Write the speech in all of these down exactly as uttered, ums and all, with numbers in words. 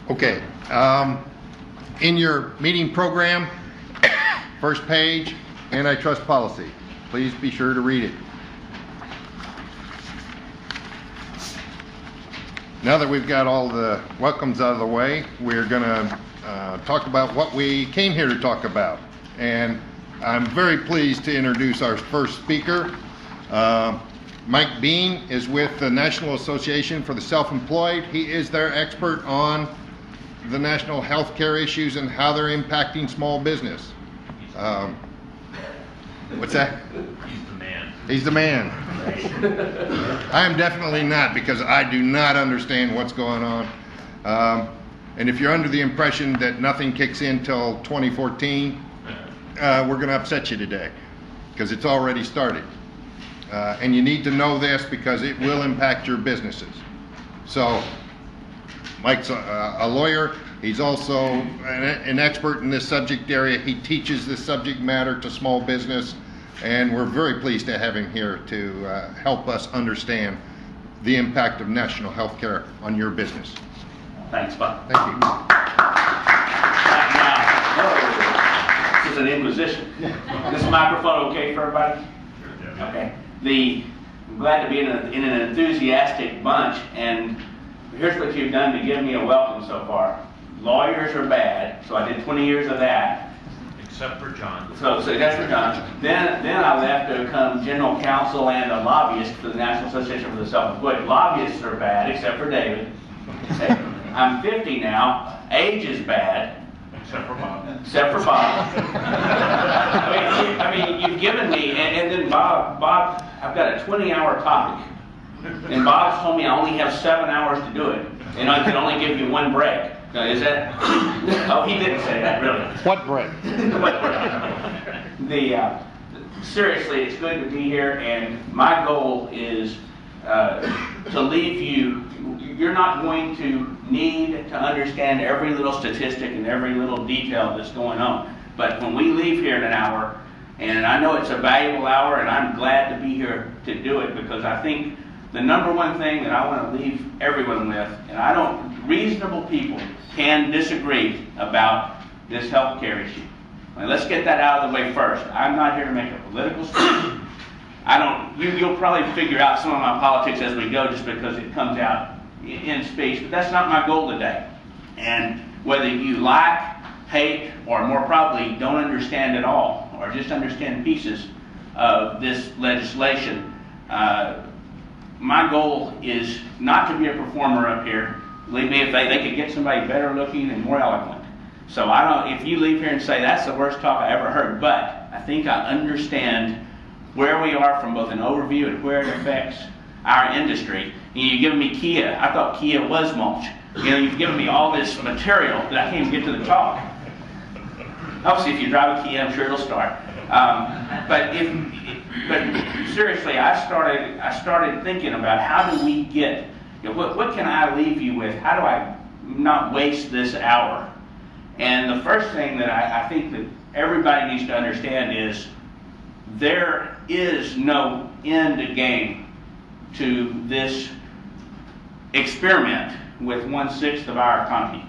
Okay, um, in your meeting program, first page, antitrust policy. Please be sure to read it. Now that we've got all the welcomes out of the way, we're going to uh, talk about what we came here to talk about. And I'm very pleased to introduce our first speaker. Uh, Mike Bean is with the National Association for the Self-Employed. He is their expert on the national health care issues and how they're impacting small business. Um, what's that? He's the man. He's the man. I am definitely not, because I do not understand what's going on. Um, and if you're under the impression that nothing kicks in till twenty fourteen, uh, we're going to upset you today, because it's already started. Uh, and you need to know this because it will impact your businesses. So Mike's a, a lawyer. He's also an, an expert in this subject area. He teaches this subject matter to small business, and we're very pleased to have him here to uh, help us understand the impact of national health care on your business. Thanks, Bob. Thank you. Now, this is an inquisition. This microphone okay for everybody? Okay. The, I'm glad to be in, a, in an enthusiastic bunch, and here's what you've done to give me a welcome so far. Lawyers are bad, so I did twenty years of that. Except for John. So, so that's for John. Then, then I left to become general counsel and a lobbyist for the National Association for the Self-Employed. Lobbyists are bad, except for David. Okay. I'm fifty now. Age is bad. Except for Bob. Except for Bob. I mean, you, I mean, you've given me, and, and then Bob, Bob, I've got a twenty-hour topic, and Bob's told me I only have seven hours to do it, and I can only give you one break. Now, is that? Oh, he didn't say that, really. What break? What break? The uh, seriously, it's good to be here, and my goal is uh, to leave you. You're not going to need to understand every little statistic and every little detail that's going on. But when we leave here in an hour, and I know it's a valuable hour, and I'm glad to be here to do it, because I think the number one thing that I want to leave everyone with, and I don't, reasonable people can disagree about this healthcare issue. Now, let's get that out of the way first. I'm not here to make a political speech. I don't, you, you'll probably figure out some of my politics as we go, just because it comes out in speech, but that's not my goal today. And whether you like, hate, or more probably don't understand at all, or just understand pieces of this legislation, uh, my goal is not to be a performer up here. Believe me, if they, they could get somebody better looking and more eloquent. So I don't, if you leave here and say that's the worst talk I ever heard, but I think I understand where we are from both an overview and where it affects our industry. And you've given me Kia. I thought Kia was mulch. You know, you've given me all this material that I can't even get to the talk. Obviously, if you drive a Kia, I'm sure it'll start. Um, but if, but seriously, I started, I started thinking about how do we get, you know, what, what can I leave you with? How do I not waste this hour? And the first thing that I, I think that everybody needs to understand is there is no end game to this experiment with one-sixth of our economy.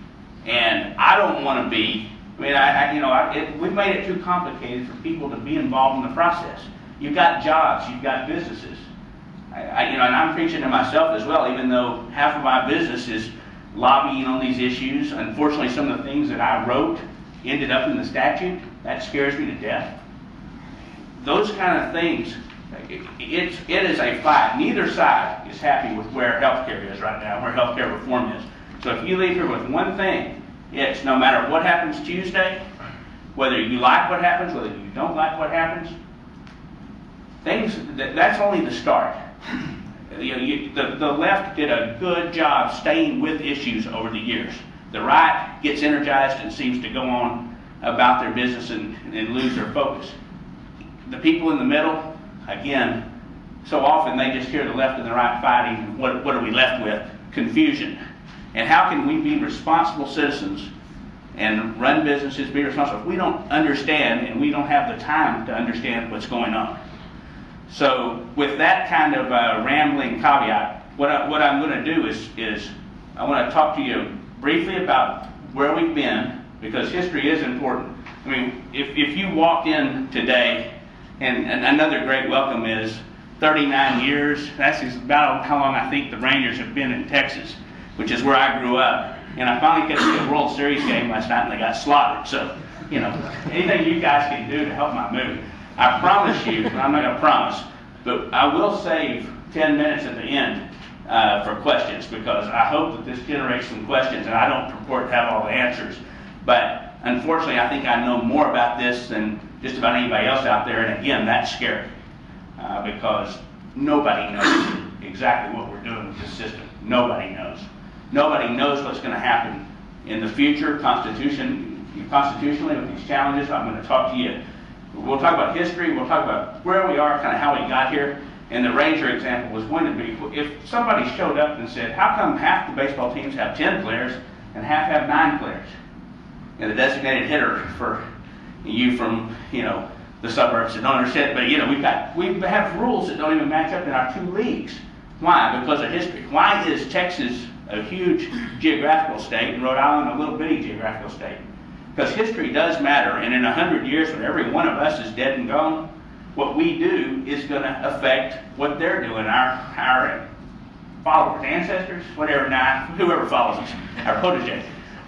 And I don't want to be, I mean, I, I you know, I, it, we've made it too complicated for people to be involved in the process. You've got jobs, you've got businesses. I, I, you know, and I'm preaching to myself as well, even though half of my business is lobbying on these issues. Unfortunately, some of the things that I wrote ended up in the statute. That scares me to death. Those kind of things, it, it's, it is a fight. Neither side is happy with where healthcare is right now, where healthcare reform is. So if you leave here with one thing, it's no matter what happens Tuesday, whether you like what happens, whether you don't like what happens, things, that's only the start. You know, you, the, the left did a good job staying with issues over the years. The right gets energized and seems to go on about their business and, and lose their focus. The people in the middle, again, so often they just hear the left and the right fighting, and what, what are we left with? Confusion. And how can we be responsible citizens and run businesses, be responsible, if we don't understand and we don't have the time to understand what's going on? So with that kind of uh, rambling caveat, what, I, what I'm going to do is, is I want to talk to you briefly about where we've been, because history is important. I mean, if, if you walked in today, and, and another great welcome is thirty-nine years. That's about how long I think the Rangers have been in Texas, which is where I grew up. And I finally got to see a World Series game last night, and they got slaughtered. So, you know, anything you guys can do to help my mood. I promise you, I'm not going to promise, but I will save ten minutes at the end uh, for questions, because I hope that this generates some questions, and I don't purport to have all the answers. But unfortunately, I think I know more about this than just about anybody else out there, and again, that's scary, uh, because nobody knows exactly what we're doing with this system. Nobody knows. Nobody knows what's going to happen in the future, constitution, constitutionally, with these challenges. I'm going to talk to you. We'll talk about history. We'll talk about where we are, kind of how we got here. And the Ranger example was going to be, if somebody showed up and said, how come half the baseball teams have ten players and half have nine players? And the designated hitter for you from, you know, the suburbs that don't understand, but, you know, we've got, we have rules that don't even match up in our two leagues. Why? Because of history. Why is Texas a huge geographical state and Rhode Island a little bitty geographical state? Because history does matter, and in a hundred years when every one of us is dead and gone, what we do is going to affect what they're doing, our, our followers, ancestors, whatever, now, whoever follows us, our protege.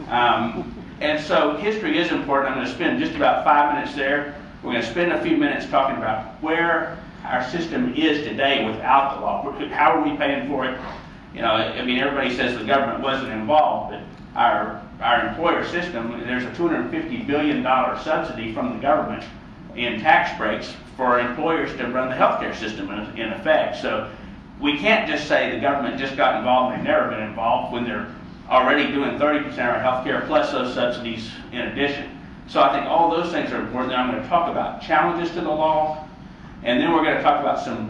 Um, and so history is important. I'm going to spend just about five minutes there. We're going to spend a few minutes talking about where our system is today without the law. How are we paying for it? You know, I mean, everybody says the government wasn't involved, but our our employer system, there's a two hundred fifty billion dollars subsidy from the government in tax breaks for employers to run the healthcare system in, in effect. So we can't just say the government just got involved and they've never been involved when they're already doing thirty percent of our healthcare plus those subsidies in addition. So I think all those things are important. Then I'm going to talk about challenges to the law, and then we're going to talk about some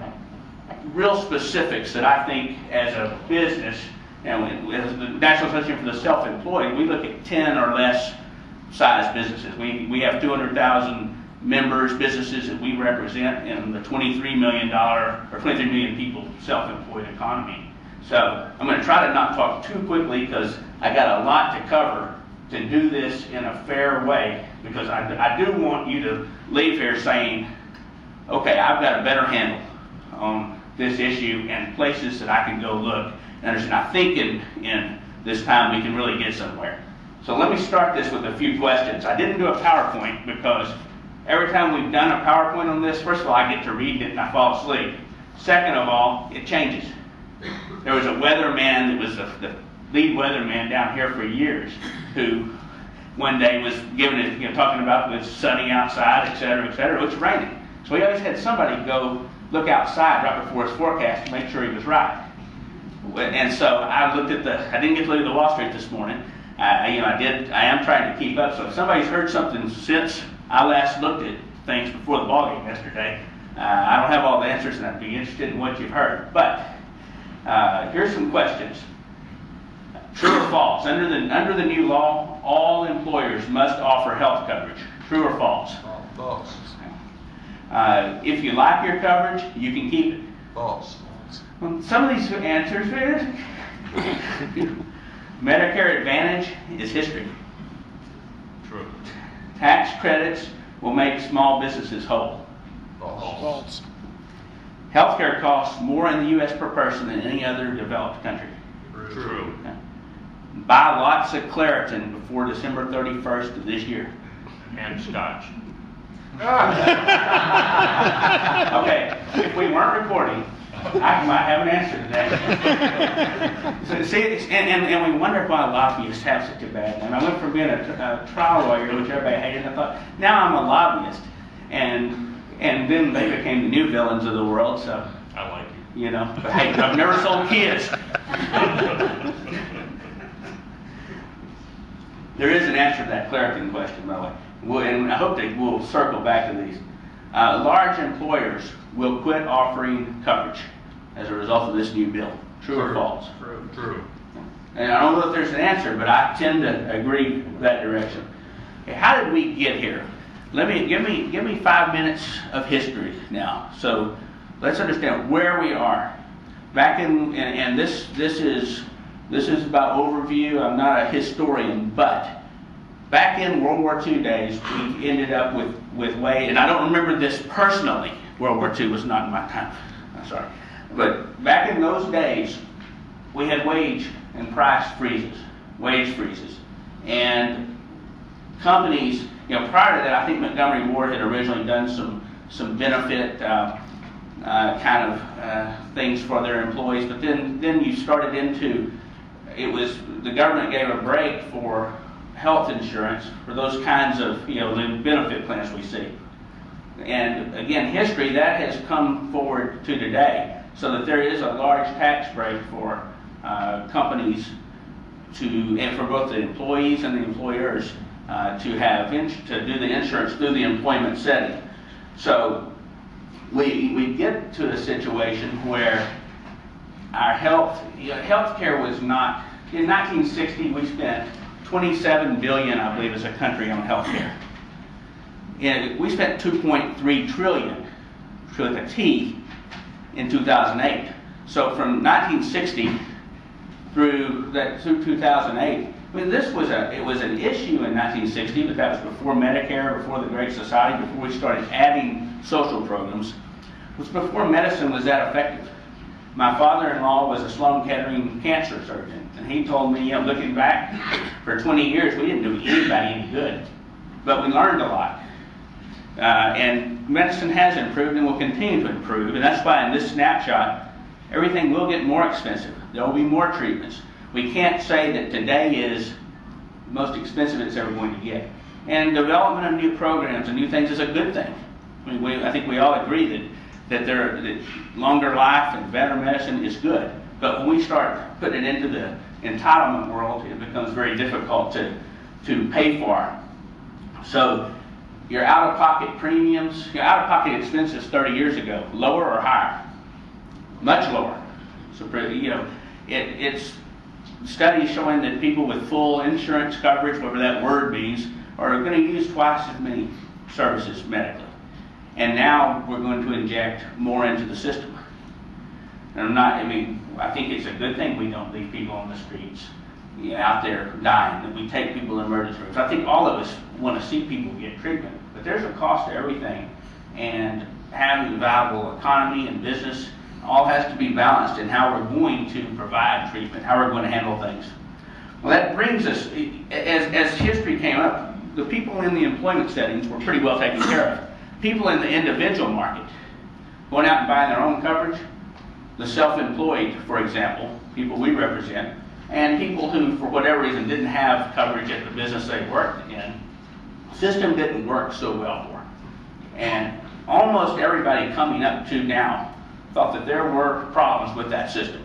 real specifics that I think as a business, and as the National Association for the Self-Employed, we look at ten or less size businesses. We, we have two hundred thousand members, businesses that we represent in the twenty-three million dollars or twenty-three million people self-employed economy. So I'm going to try to not talk too quickly because I got a lot to cover to do this in a fair way, because I, I do want you to leave here saying, okay, I've got a better handle on this issue and places that I can go look and understand. I think in, in this time we can really get somewhere. So let me start this with a few questions. I didn't do a PowerPoint because every time we've done a PowerPoint on this, first of all, I get to read it and I fall asleep. Second of all, it changes. There was a weatherman that was the, the lead weatherman down here for years who one day was giving it, you know, talking about it was sunny outside, et cetera, et cetera. It was raining. So he always had somebody go look outside right before his forecast to make sure he was right. And so I looked at the, I didn't get to look at the Wall Street this morning. I, you know, I did, I am trying to keep up. So if somebody's heard something since I last looked at things before the ball game yesterday, uh, I don't have all the answers, and I'd be interested in what you've heard. But uh, here's some questions. True or false? Under the under the new law, all employers must offer health coverage. True or false? False. Uh, if you like your coverage, you can keep it. False. Well, some of these answers, Medicare Advantage is history. True. Tax credits will make small businesses whole. False. False. Healthcare costs more in the U S per person than any other developed country. True. Okay. Buy lots of Claritin before December thirty-first of this year. And scotch. Okay, if we weren't recording, I might have an answer to that. So, see, it's, and, and, and we wonder why lobbyists have such a bad name. I went from being a, a trial lawyer, which everybody hated, and I thought, now I'm a lobbyist. And and then they became the new villains of the world, so, I like it. you know. But hey, I've never sold kids. There is an answer to that Claritin question, by the way. We'll, and I hope they will circle back to these. Uh, large employers will quit offering coverage as a result of this new bill. True, True. or false? True. True. And I don't know if there's an answer, but I tend to agree with that direction. Okay, how did we get here? Let me give me give me five minutes of history now. So let's understand where we are. Back in and, and this this is this is about overview. I'm not a historian, but back in World War Two days, we ended up with, with wage, and I don't remember this personally. World War Two was not in my time. I'm sorry. But back in those days, we had wage and price freezes, wage freezes. And companies, you know, prior to that, I think Montgomery Ward had originally done some, some benefit uh, uh, kind of uh, things for their employees. But then, then you started into, it was, the government gave a break for health insurance for those kinds of, you know, the benefit plans we see. And again, history, that has come forward to today, so that there is a large tax break for uh, companies to, and for both the employees and the employers uh, to have, ins to do the insurance through the employment setting. So we, we get to a situation where our health, you know, healthcare was not, in nineteen sixty we spent twenty-seven billion dollars, I believe, as a country on healthcare. And we spent two point three trillion dollars to the T in two thousand eight. So from nineteen sixty through that through two thousand eight, I mean, this was a it was an issue in nineteen sixty, but that was before Medicare, before the Great Society, before we started adding social programs. It was before medicine was that effective. My father-in-law was a Sloan Kettering cancer surgeon, and he told me, you know, looking back, for twenty years we didn't do anybody any good, but we learned a lot. Uh, and medicine has improved and will continue to improve, and that's why in this snapshot, everything will get more expensive. There will be more treatments. We can't say that today is the most expensive it's ever going to get. And development of new programs and new things is a good thing. I mean, we, I think we all agree that, that, there, that longer life and better medicine is good. But when we start putting it into the entitlement world, it becomes very difficult to, to pay for. So your out-of-pocket premiums, your out-of-pocket expenses thirty years ago, lower or higher? Much lower. So, you know, it, it's studies showing that people with full insurance coverage, whatever that word means, are going to use twice as many services medically. And now we're going to inject more into the system. And I'm not, I mean, I think it's a good thing we don't leave people on the streets, you know, out there dying, that we take people to emergency rooms. I think all of us want to see people get treatment, but there's a cost to everything, and having a viable economy and business all has to be balanced in how we're going to provide treatment, how we're going to handle things. Well, that brings us, as, as history came up, the people in the employment settings were pretty well taken care of. People in the individual market, going out and buying their own coverage, the self-employed, for example, people we represent, and people who, for whatever reason, didn't have coverage at the business they worked in, the system didn't work so well for them. And almost everybody coming up to now thought that there were problems with that system.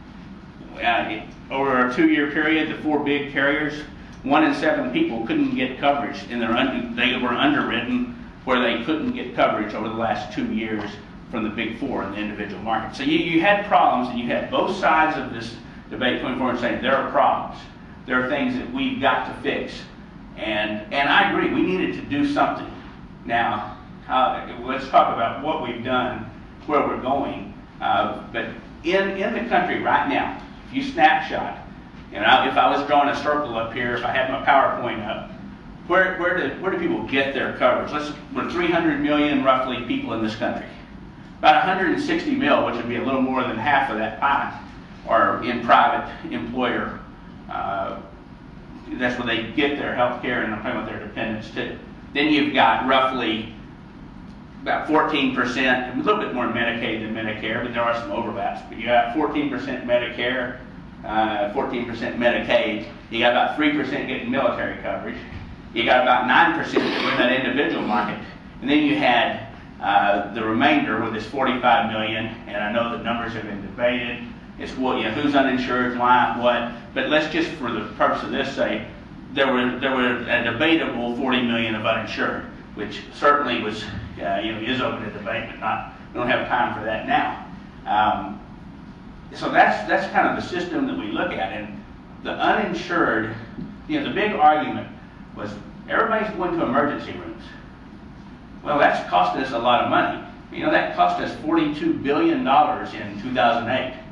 Uh, over a two-year period, the four big carriers, one in seven people couldn't get coverage, and un they were underwritten where they couldn't get coverage over the last two years from the big four in the individual market. So you, you had problems, and you had both sides of this debate coming forward saying there are problems. There are things that we've got to fix. And, and I agree, we needed to do something. Now, uh, let's talk about what we've done, where we're going. Uh, but in, in the country right now, if you snapshot, you know, if I was drawing a circle up here, if I had my PowerPoint up, where, where, do, where do people get their coverage? Let's, we're three hundred million roughly people in this country. About one hundred sixty mil, which would be a little more than half of that pie, are in private employer. Uh, that's where they get their health care and I'm talking about their dependents too. Then you've got roughly about fourteen percent, a little bit more Medicaid than Medicare, but there are some overlaps. But you got fourteen percent Medicare, uh, fourteen percent Medicaid. You got about three percent getting military coverage. You got about nine percent in that individual market. And then you had uh, the remainder with this forty-five million, and I know the numbers have been debated. It's what, you know, who's uninsured, why, what. But let's just, for the purpose of this, say there were there were a debatable forty million of uninsured, which certainly was, uh, you know, is open to debate, but not. We don't have time for that now. Um, so that's that's kind of the system that we look at, and the uninsured. You know, the big argument was everybody's going to emergency rooms. Well, that's costing us a lot of money. You know, that cost us forty-two billion dollars in two thousand eight.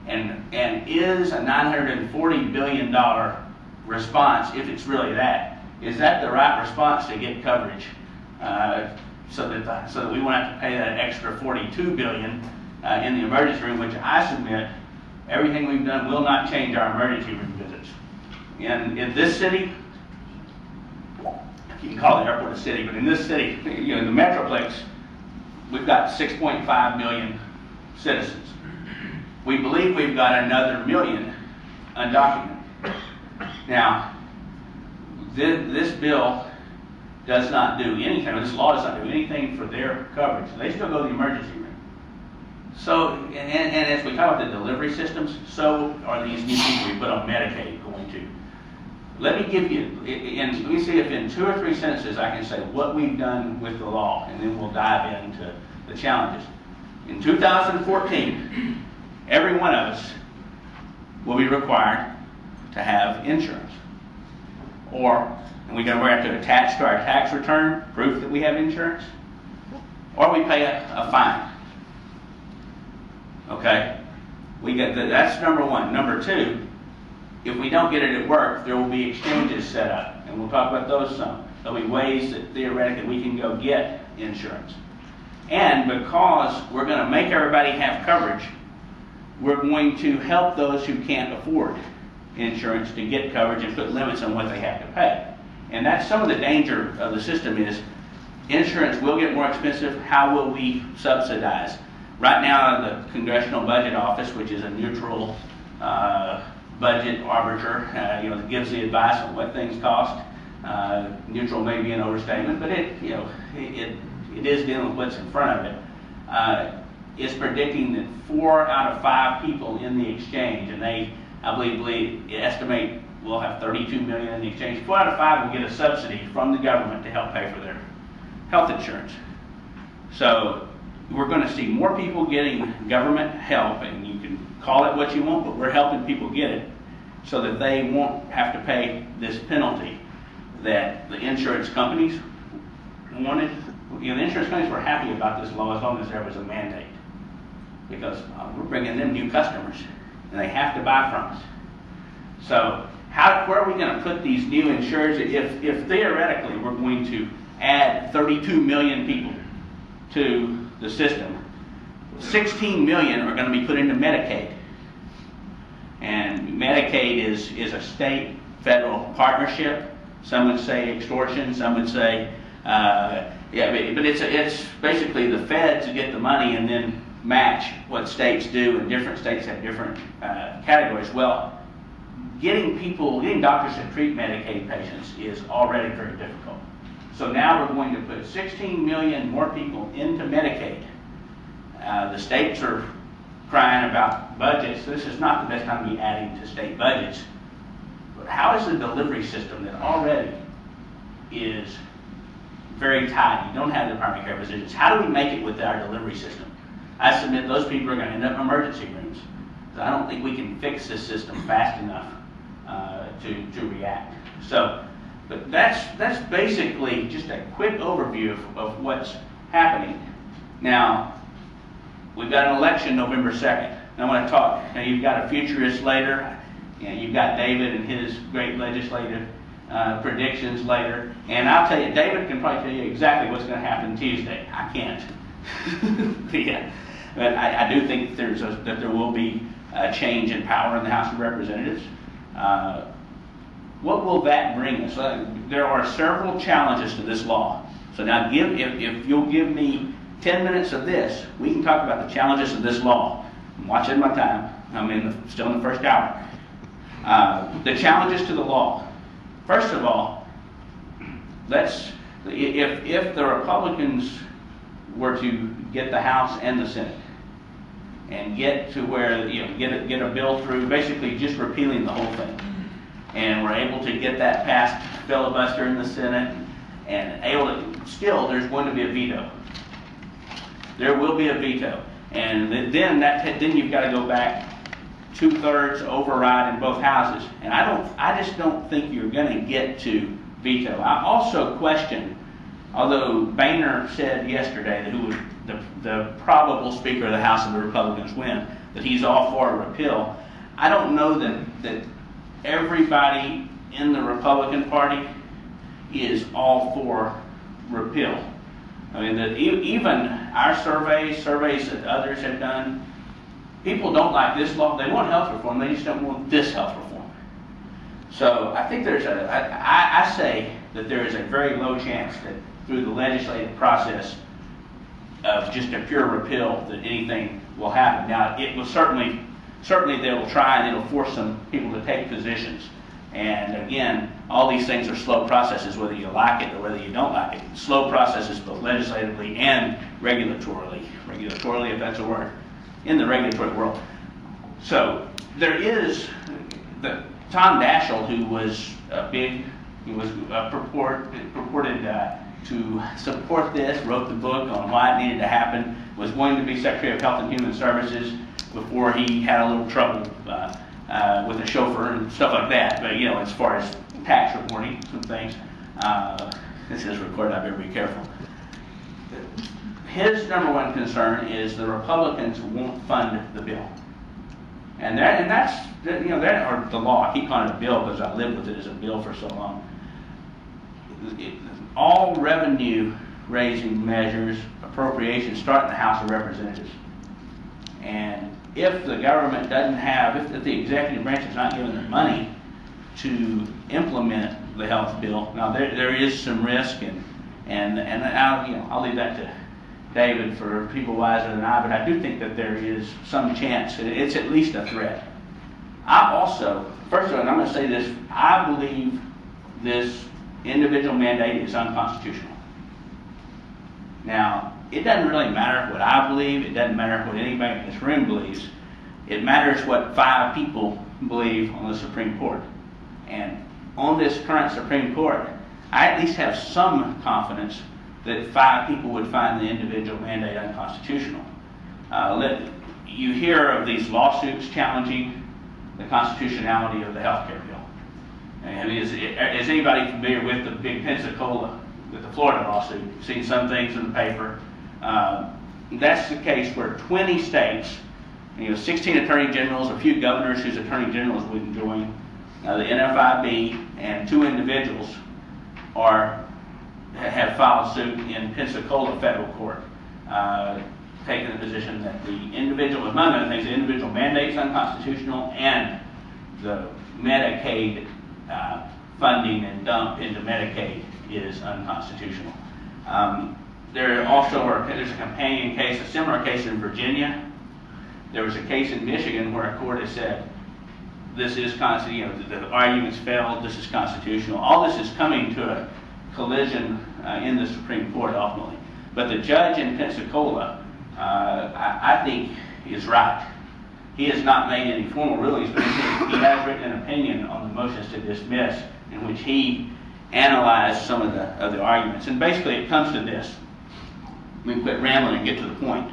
And, and is a nine hundred forty billion dollars response, if it's really that, is that the right response to get coverage? Uh, so that the, so that we won't have to pay that extra forty-two billion dollars uh, in the emergency room, which I submit everything we've done will not change our emergency room visits. In, in this city, you can call the airport a city, but in this city, you know, in the Metroplex, we've got six point five million citizens. We believe we've got another million undocumented. Now, this, this bill does not do anything, this law does not do anything for their coverage. They still go to the emergency room. So, and, and as we talk about the delivery systems, so are these new people we put on Medicaid going to. Let me give you, and let me see if in two or three sentences I can say what we've done with the law, and then we'll dive into the challenges. In two thousand fourteen, every one of us will be required to have insurance. Or, and we have to attach to our tax return proof that we have insurance, or we pay a, a fine. Okay? We get the, that's number one. Number two, if we don't get it at work, there will be exchanges set up, and we'll talk about those some. There'll be ways that theoretically we can go get insurance. And because we're going to make everybody have coverage, we're going to help those who can't afford insurance to get coverage and put limits on what they have to pay. And that's some of the danger of the system is insurance will get more expensive. How will we subsidize? Right now, the Congressional Budget Office, which is a neutral uh, budget arbiter, uh, you know, that gives the advice on what things cost. Uh, neutral may be an overstatement, but it, you know, it, it is dealing with what's in front of it. Uh, is predicting that four out of five people in the exchange, and they, I believe, believe estimate we'll have thirty-two million in the exchange. Four out of five will get a subsidy from the government to help pay for their health insurance. So we're going to see more people getting government help, and you can call it what you want, but we're helping people get it so that they won't have to pay this penalty that the insurance companies wanted. You know, the insurance companies were happy about this law as long as there was a mandate, because uh, we're bringing them new customers, and they have to buy from us. So how, where are we going to put these new insurers if, if theoretically we're going to add thirty-two million people to the system? sixteen million are going to be put into Medicaid. And Medicaid is, is a state-federal partnership. Some would say extortion, some would say, uh, yeah, but, but it's, a, it's basically the feds get the money and then match what states do, and different states have different uh, categories. Well, getting people, getting doctors to treat Medicaid patients is already very difficult. So now we're going to put sixteen million more people into Medicaid. Uh, the states are crying about budgets. This is not the best time to be adding to state budgets. But how is the delivery system that already is very tight? You don't have the primary care physicians. How do we make it with our delivery system? I submit those people are going to end up in emergency rooms. So I don't think we can fix this system fast enough uh, to, to react. So, but that's, that's basically just a quick overview of, of what's happening. Now, we've got an election November second. I want to talk. Now, you've got a futurist later. You know, you've got David and his great legislative uh, predictions later. And I'll tell you, David can probably tell you exactly what's going to happen Tuesday. I can't. yeah. But I, I do think that, there's a, that there will be a change in power in the House of Representatives. Uh, what will that bring us? Uh, there are several challenges to this law. So now, give, if, if you'll give me ten minutes of this, we can talk about the challenges of this law. I'm watching my time. I'm in the, still in the first hour. Uh, the challenges to the law. First of all, let's if if the Republicans were to get the House and the Senate and get to where, you know, get a, get a bill through, basically just repealing the whole thing, and we're able to get that passed filibuster in the Senate, and able to, still there's going to be a veto. There will be a veto, and then that then you've got to go back two-thirds override in both houses, and I don't, I just don't think you're going to get to veto. I also question, although Boehner said yesterday that who would the, the probable Speaker of the House of the Republicans win, that he's all for a repeal. I don't know that, that everybody in the Republican Party is all for repeal. I mean, that e- even our surveys, surveys that others have done, people don't like this law. They want health reform. They just don't want this health reform. So I think there's a, I, I, I say that there is a very low chance that through the legislative process of just a pure repeal that anything will happen. Now, it will certainly, certainly they will try and it'll force some people to take positions. And again, all these things are slow processes, whether you like it or whether you don't like it. Slow processes both legislatively and regulatorily. Regulatorily, if that's a word, in the regulatory world. So there is the Tom Daschle, who was a big, he was a purport, purported uh, to support this, wrote the book on why it needed to happen, was going to be Secretary of Health and Human Services before he had a little trouble uh, uh, with a chauffeur and stuff like that. But you know, as far as tax reporting, some things, uh, this is recorded, I better be careful. His number one concern is the Republicans won't fund the bill. And that, and that's, you know, that, or the law, I keep calling it a bill because I lived with it as a bill for so long. It, all revenue raising measures, appropriations start in the House of Representatives. And if the government doesn't have, if, if the executive branch is not given the money to implement the health bill, now there, there is some risk, and, and, and I'll, you know, I'll leave that to David for people wiser than I, but I do think that there is some chance. It's at least a threat. I also, first of all, and I'm going to say this, I believe this individual mandate is unconstitutional. Now, it doesn't really matter what I believe. It doesn't matter what anybody in this room believes. It matters what five people believe on the Supreme Court. And on this current Supreme Court, I at least have some confidence that five people would find the individual mandate unconstitutional. Uh, let, you hear of these lawsuits challenging the constitutionality of the health care bill. And is, is anybody familiar with the big Pensacola, with the Florida lawsuit? You've seen some things in the paper. Uh, that's the case where twenty states, you know, sixteen attorney generals, a few governors whose attorney generals wouldn't join, uh, the N F I B, and two individuals are have filed suit in Pensacola federal court, uh, taking the position that the individual, among other things, the individual mandate is unconstitutional, and the Medicaid uh, funding and dump into Medicaid is unconstitutional. Um, there also are, there's a companion case, a similar case in Virginia. There was a case in Michigan where a court has said this is constitutional, you know, the, the arguments failed, this is constitutional. All this is coming to a collision uh, in the Supreme Court ultimately. But the judge in Pensacola, uh, I, I think, is right. He has not made any formal rulings, but he, he has written an opinion on the motions to dismiss in which he analyzed some of the, of the arguments. And basically it comes to this. We can quit rambling and get to the point.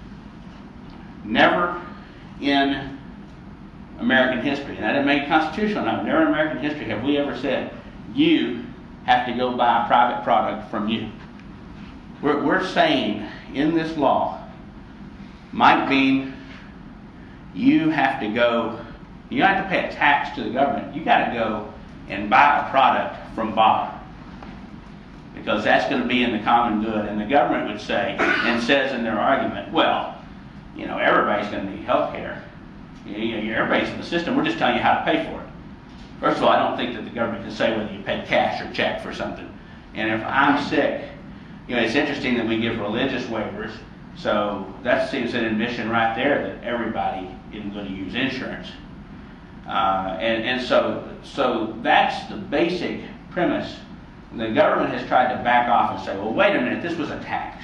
Never in American history, and I didn't make constitutional now, never in American history have we ever said, you have to go buy a private product from you. We're, we're saying in this law might mean you have to go, you don't have to pay a tax to the government. You got to go and buy a product from Bob, because that's going to be in the common good. And the government would say, and says in their argument, well, you know, everybody's going to need health care. You know, everybody's in the system. We're just telling you how to pay for it. First of all, I don't think that the government can say whether you pay cash or check for something. And if I'm sick, you know, it's interesting that we give religious waivers. So that seems an admission right there that everybody isn't going to use insurance. Uh, and and so, so that's the basic premise. The government has tried to back off and say, well, wait a minute, this was a tax.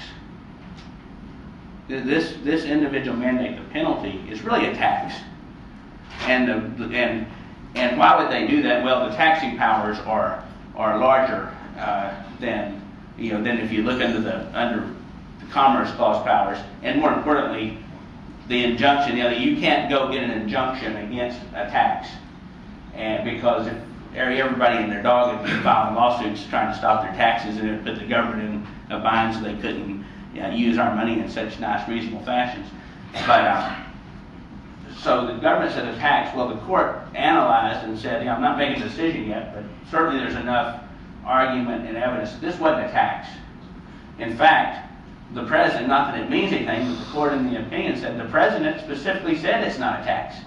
This, this individual mandate, the penalty, is really a tax. And, the, and, and why would they do that? Well, the taxing powers are, are larger uh, than, you know, than if you look under the, under the Commerce Clause powers. And more importantly, the injunction, you know, you can't go get an injunction against a tax. And because if everybody and their dog would be filing lawsuits trying to stop their taxes, and it put the government in a bind so they couldn't, you know, use our money in such nice, reasonable fashions. But uh, so the government said a tax. Well, the court analyzed and said, yeah, I'm not making a decision yet, but certainly there's enough argument and evidence that this wasn't a tax. In fact, the president, not that it means anything, but the court in the opinion said the president specifically said it's not a tax.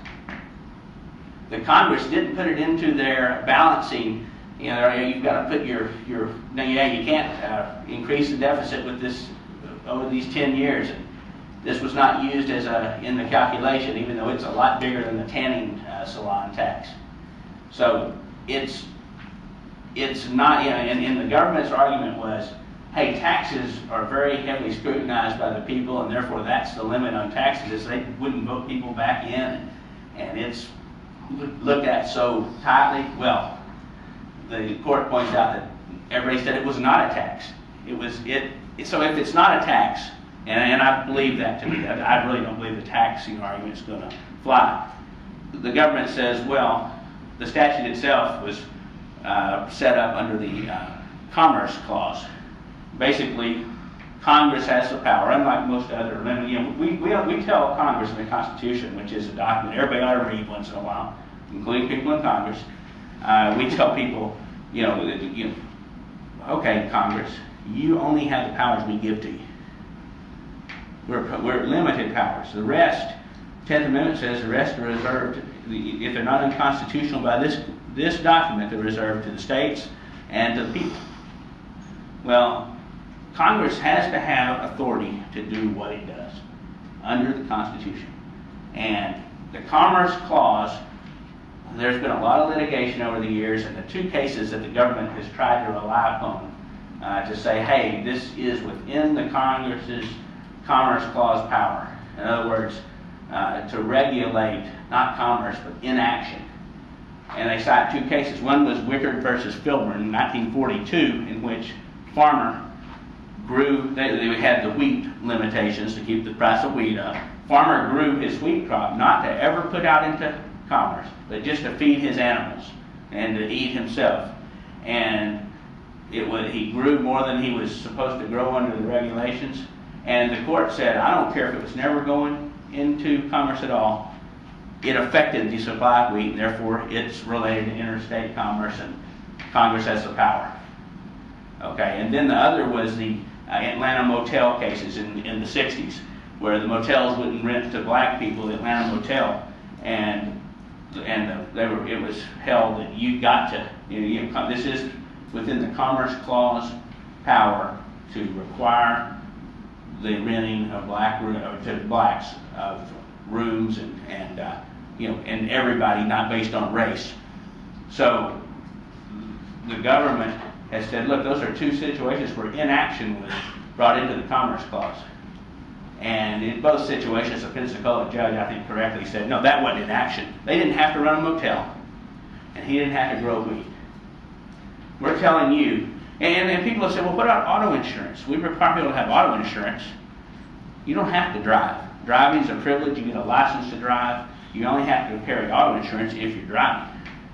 The Congress didn't put it into their balancing. You know, you've got to put your, your no, yeah, you can't uh, increase the deficit with this over these ten years. And this was not used as a, in the calculation, even though it's a lot bigger than the tanning uh, salon tax. So it's, it's not, you know, and, and the government's argument was, hey, taxes are very heavily scrutinized by the people, and therefore that's the limit on taxes, is they wouldn't vote people back in, and it's looked at so tightly. Well, the court points out that everybody said it was not a tax. It was, it, so if it's not a tax, and, and I believe that to be, I, I really don't believe the taxing argument is going to fly. The government says, well, the statute itself was uh, set up under the uh, Commerce Clause. Basically, Congress has the power, unlike most other, you know, we, we, we tell Congress in the Constitution, which is a document everybody ought to read once in a while, including people in Congress, uh, we tell people, you know, you know, okay, Congress, you only have the powers we give to you. We're, we're limited powers. The rest, tenth Amendment says the rest are reserved, if they're not unconstitutional by this, this document, they're reserved to the states and to the people. Well, Congress has to have authority to do what it does under the Constitution. And the Commerce Clause, there's been a lot of litigation over the years, and the two cases that the government has tried to rely upon uh, to say, hey, this is within the Congress's Commerce Clause power. In other words, uh, to regulate, not commerce, but inaction. And they cite two cases. One was Wickard versus Filburn in nineteen forty-two, in which farmer grew, they, they had the wheat limitations to keep the price of wheat up. Farmer grew his wheat crop not to ever put out into commerce, but just to feed his animals and to eat himself. And it was, he grew more than he was supposed to grow under the regulations. And the court said, I don't care if it was never going into commerce at all. It affected the supply of wheat, and therefore it's related to interstate commerce, and Congress has the power. Okay, and then the other was the uh, Atlanta motel cases in, in the sixties, where the motels wouldn't rent to black people, the Atlanta motel, and and the, they were, it was held that you got to, you know, you, this is within the Commerce Clause power to require the renting of black or to blacks of rooms and and uh, you know, and everybody, not based on race. So the government has said, look, those are two situations where inaction was brought into the Commerce Clause. And in both situations, the Pensacola judge, I think correctly said, no, that wasn't inaction. They didn't have to run a motel, and he didn't have to grow wheat. We're telling you, and, and people have said, well, what about auto insurance? We require people to have auto insurance. You don't have to drive. Driving is a privilege. You get a license to drive. You only have to carry auto insurance if you're driving.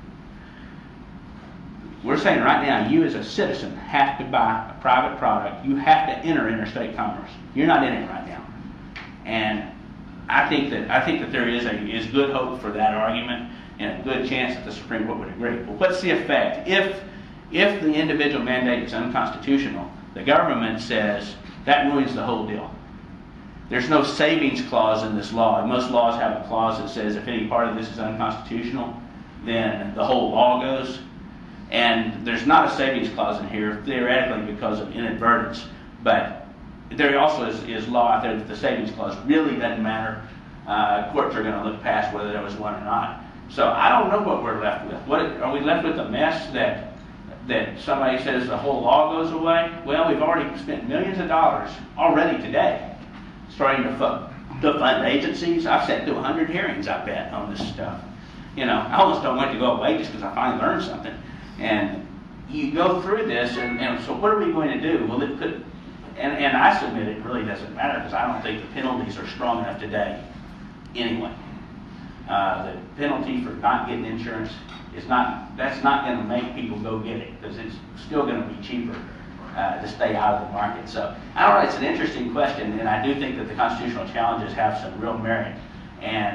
We're saying right now, you as a citizen have to buy a private product. You have to enter interstate commerce. You're not in it right now. And I think that I think that there is a is good hope for that argument, and a good chance that the Supreme Court would agree. But what's the effect? If if the individual mandate is unconstitutional, the government says that ruins the whole deal. There's no savings clause in this law. Most laws have a clause that says if any part of this is unconstitutional, then the whole law goes. And there's not a savings clause in here, theoretically, because of inadvertence. But there also is, is law out there that the savings clause really doesn't matter. Uh, courts are going to look past whether there was one or not. So I don't know what we're left with. What are we left with? A mess that that somebody says the whole law goes away? Well, we've already spent millions of dollars already today starting to fund, to fund agencies. I've sat through a hundred hearings, I bet, on this stuff. You know, I almost don't want it to go away just because I finally learned something. And you go through this, and, and so what are we going to do? Well, it could, and, and I submit it really doesn't matter, because I don't think the penalties are strong enough today anyway. Uh, the penalty for not getting insurance is not, that's not going to make people go get it, because it's still going to be cheaper uh, to stay out of the market. So I don't know, it's an interesting question, and I do think that the constitutional challenges have some real merit. And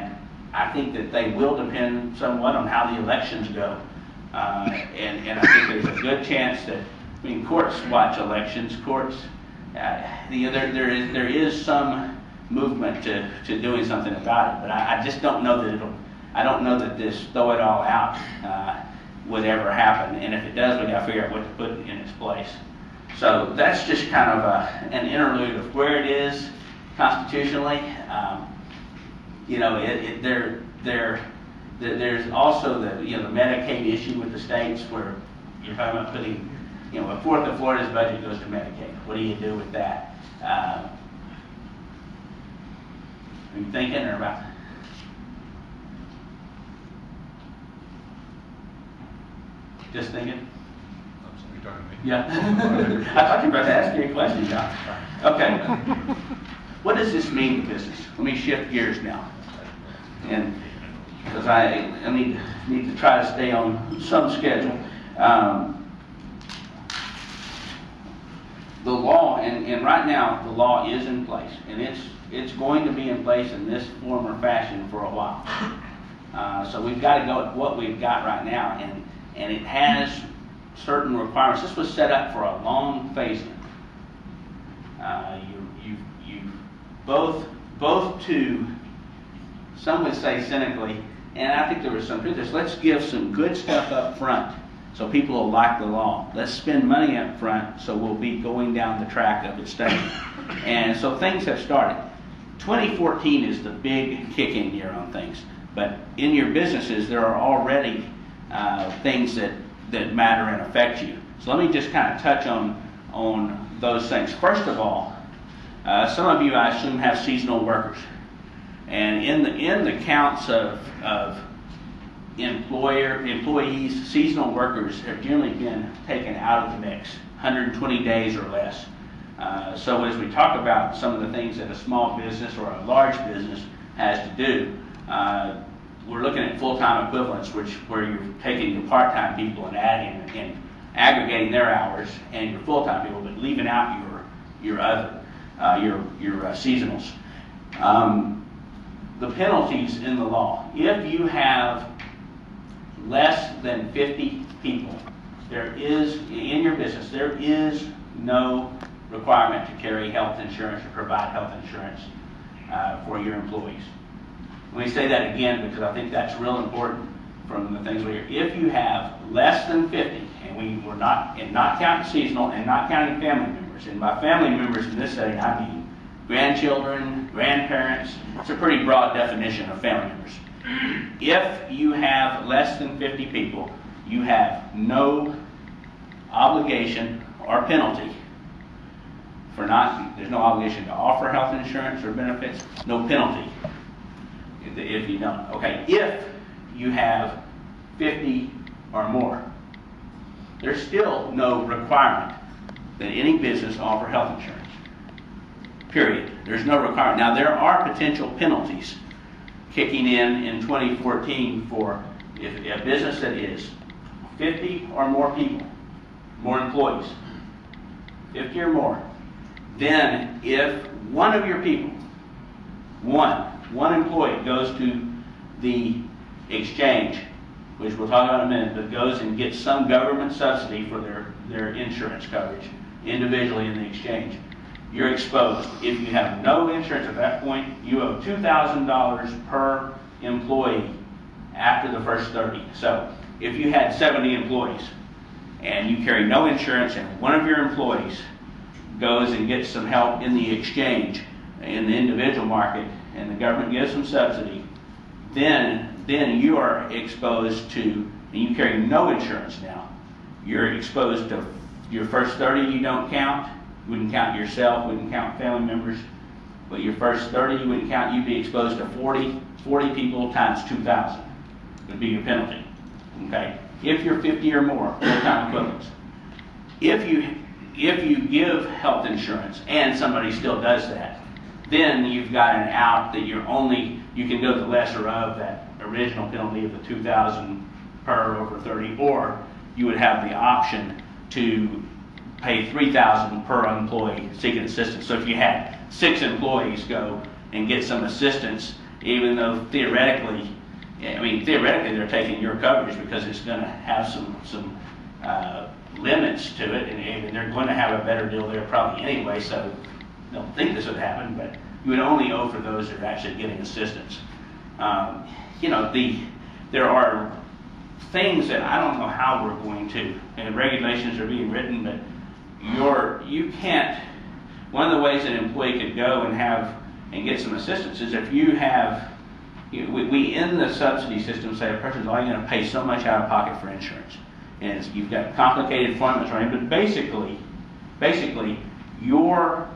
I think that they will depend somewhat on how the elections go. Uh, and, and I think there's a good chance that, I mean, courts watch elections, courts, uh, the, there, there, is, there is some movement to, to doing something about it, but I, I just don't know that it'll, I don't know that this throw it all out uh, would ever happen, and if it does, we got to figure out what to put in its place. So that's just kind of a, an interlude of where it is constitutionally. Um, you know, it, it, there, there, there, there's also the, you know, the Medicaid issue with the states where you're talking about putting, you know, a fourth of Florida's budget goes to Medicaid. What do you do with that? Uh, are you thinking or about? Just thinking? You're talking to me? Yeah. I thought you were about to ask me a question, John. Okay. What does this mean to business? Let me shift gears now. And because I, I need, need to try to stay on some schedule. Um, the law, and, and right now, the law is in place. And it's, it's going to be in place in this form or fashion for a while. Uh, so we've got to go with what we've got right now. And And it has certain requirements. This was set up for a long phase-in. Uh, you, you, you both, both to, some would say cynically, and I think there was some truth to this, let's give some good stuff up front so people will like the law. Let's spend money up front so we'll be going down the track of it staying. And so things have started. twenty fourteen is the big kick-in year on things. But in your businesses, there are already Uh, things that, that matter and affect you. So let me just kind of touch on, on those things. First of all, uh, some of you, I assume, have seasonal workers. And in the, in the counts of, of employer, employees, seasonal workers have generally been taken out of the mix, one hundred twenty days or less. Uh, so as we talk about some of the things that a small business or a large business has to do, uh, we're looking at full-time equivalents, which where you're taking your part-time people and adding and aggregating their hours and your full-time people, but leaving out your your other uh, your your uh, seasonals. Um, the penalties in the law: if you have less than fifty people, there is in your business there is no requirement to carry health insurance or provide health insurance uh, for your employees. Let me say that again because I think that's real important from the things we hear. If you have less than fifty, and we were not, and not counting seasonal and not counting family members, and by family members in this setting I mean grandchildren, grandparents, it's a pretty broad definition of family members. If you have less than fifty people, you have no obligation or penalty for not, there's no obligation to offer health insurance or benefits, no penalty if you don't. Okay, if you have fifty or more, there's still no requirement that any business offer health insurance. Period. There's no requirement. Now, there are potential penalties kicking in in twenty fourteen for if a business that is fifty or more people, more employees, fifty or more, then if one of your people, one, one employee goes to the exchange, which we'll talk about in a minute, but goes and gets some government subsidy for their, their insurance coverage individually in the exchange, you're exposed. If you have no insurance at that point, you owe two thousand dollars per employee after the first thirty. So if you had seventy employees and you carry no insurance and one of your employees goes and gets some help in the exchange, in the individual market, and the government gives some subsidy, then, then you are exposed to, and you carry no insurance now, you're exposed to your first thirty you don't count, wouldn't count yourself, wouldn't count family members, but your first thirty you wouldn't count, you'd be exposed to forty, forty people times two thousand would be your penalty, okay? If you're fifty or more, full-time equivalents. If you, if you give health insurance and somebody still does that, then you've got an out that you're only, you can go the lesser of that original penalty of the two thousand per over thirty, or you would have the option to pay three thousand per employee seeking assistance. So if you had six employees go and get some assistance even though theoretically, I mean, theoretically they're taking your coverage because it's going to have some some uh, limits to it, and, and they're going to have a better deal there probably anyway. So I don't think this would happen, but you would only owe for those that are actually getting assistance. Um, you know, the there are things that I don't know how we're going to, and regulations are being written, but you're you can't. One of the ways an employee could go and have and get some assistance is if you have. You know, we, we in the subsidy system say a person's only going to pay so much out of pocket for insurance, and you've got complicated formulas, right? But basically, basically, your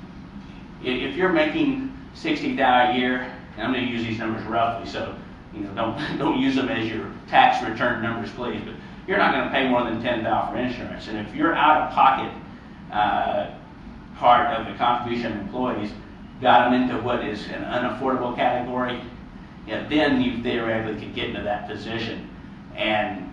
if you're making sixty thousand a year, and I'm going to use these numbers roughly, so you know don't don't use them as your tax return numbers, please. But you're not going to pay more than ten thousand for insurance, and if you're out of pocket uh, part of the contribution of employees got them into what is an unaffordable category. Yeah, then you theoretically could get into that position. And,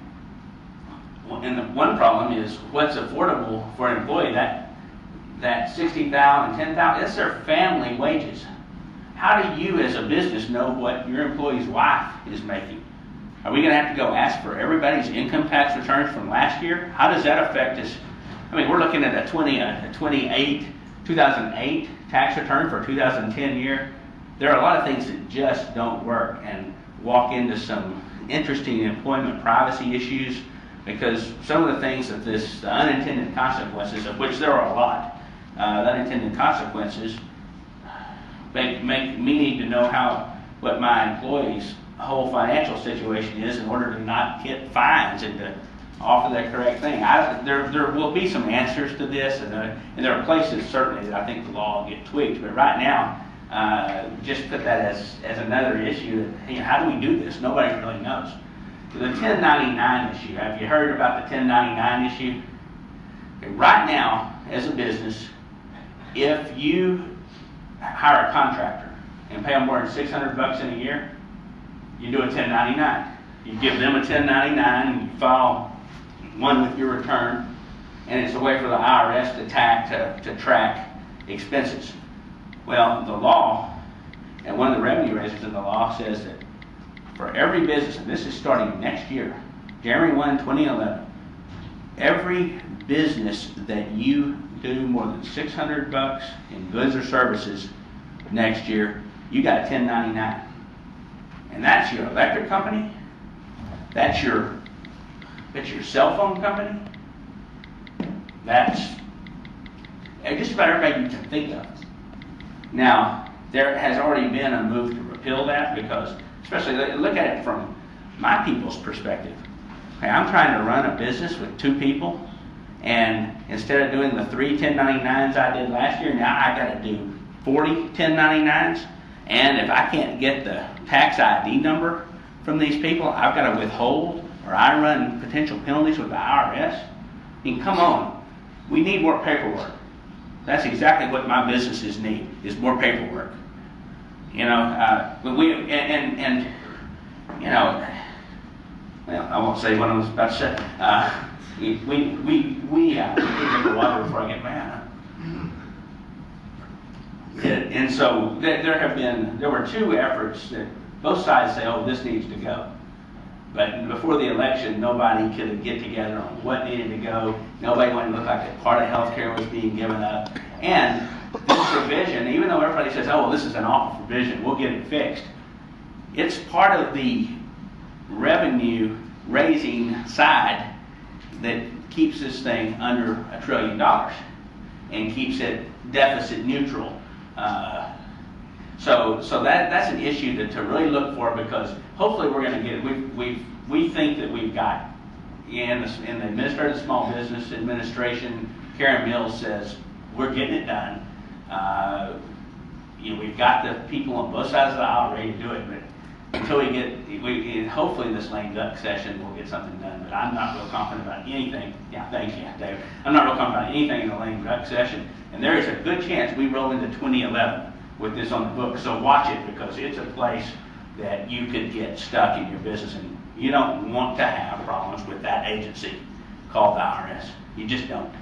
and the one problem is what's affordable for an employee, that that sixty thousand and ten thousand, that's their family wages. How do you as a business know what your employee's wife is making? Are we going to have to go ask for everybody's income tax returns from last year? How does that affect us? I mean, we're looking at a twenty, a twenty-eight, two thousand eight tax return for a two thousand ten year. There are a lot of things that just don't work and walk into some interesting employment privacy issues because some of the things that this, the unintended consequences, of which there are a lot, uh, the unintended consequences make, make me need to know how, what my employees' whole financial situation is in order to not get fines and to offer the correct thing. I, there, there will be some answers to this, and, uh, and there are places certainly that I think the law will get tweaked, but right now, Uh, just put that as, as another issue. That, hey, how do we do this? Nobody really knows. The ten ninety-nine issue. Have you heard about the ten ninety-nine issue? Okay, right now, as a business, if you hire a contractor and pay them more than six hundred bucks in a year, you do a ten ninety-nine. You give them a ten ninety-nine and you file one with your return, and it's a way for the I R S to, tack, to, to track expenses. Well, the law, and one of the revenue raises in the law says that for every business, and this is starting next year, January first, twenty eleven, every business that you do more than six hundred bucks in goods or services next year, you got a ten ninety-nine. And that's your electric company, that's your, that's your cell phone company, that's just about everybody you can think of. Now, there has already been a move to repeal that because, especially look at it from my people's perspective. Okay, I'm trying to run a business with two people, and instead of doing the three ten ninety-nines I did last year, now I got to do forty ten ninety-nines. And if I can't get the tax I D number from these people, I've got to withhold, or I run potential penalties with the I R S. I mean, come on, we need more paperwork. That's exactly what my businesses need, is more paperwork. You know, uh, we, and, and, and, you know, well, I won't say what I was about to say. Uh, we, we, we, we, uh, let me drink the water before I get mad. And, and so there, there have been, there were two efforts that both sides say, oh, this needs to go. But before the election, nobody could get together on what needed to go. Nobody wanted to look like a part of health care was being given up. And this provision, even though everybody says, oh, well, this is an awful provision, we'll get it fixed, it's part of the revenue raising side that keeps this thing under a trillion dollars and keeps it deficit neutral. Uh, So, so that that's an issue to, to really look for, because hopefully we're going to get. We we we think that we've got in the, in the Administrative Small Business Administration. Karen Mills says we're getting it done. Uh, you know, we've got the people on both sides of the aisle ready to do it, but until we get, we hopefully this lame duck session we'll get something done. But I'm not real confident about anything. Yeah, thank you, David. I'm not real confident about anything in the lame duck session, and there is a good chance we roll into twenty eleven. With this on the book, so watch it, because it's a place that you could get stuck in your business, and you don't want to have problems with that agency called the I R S. You just don't.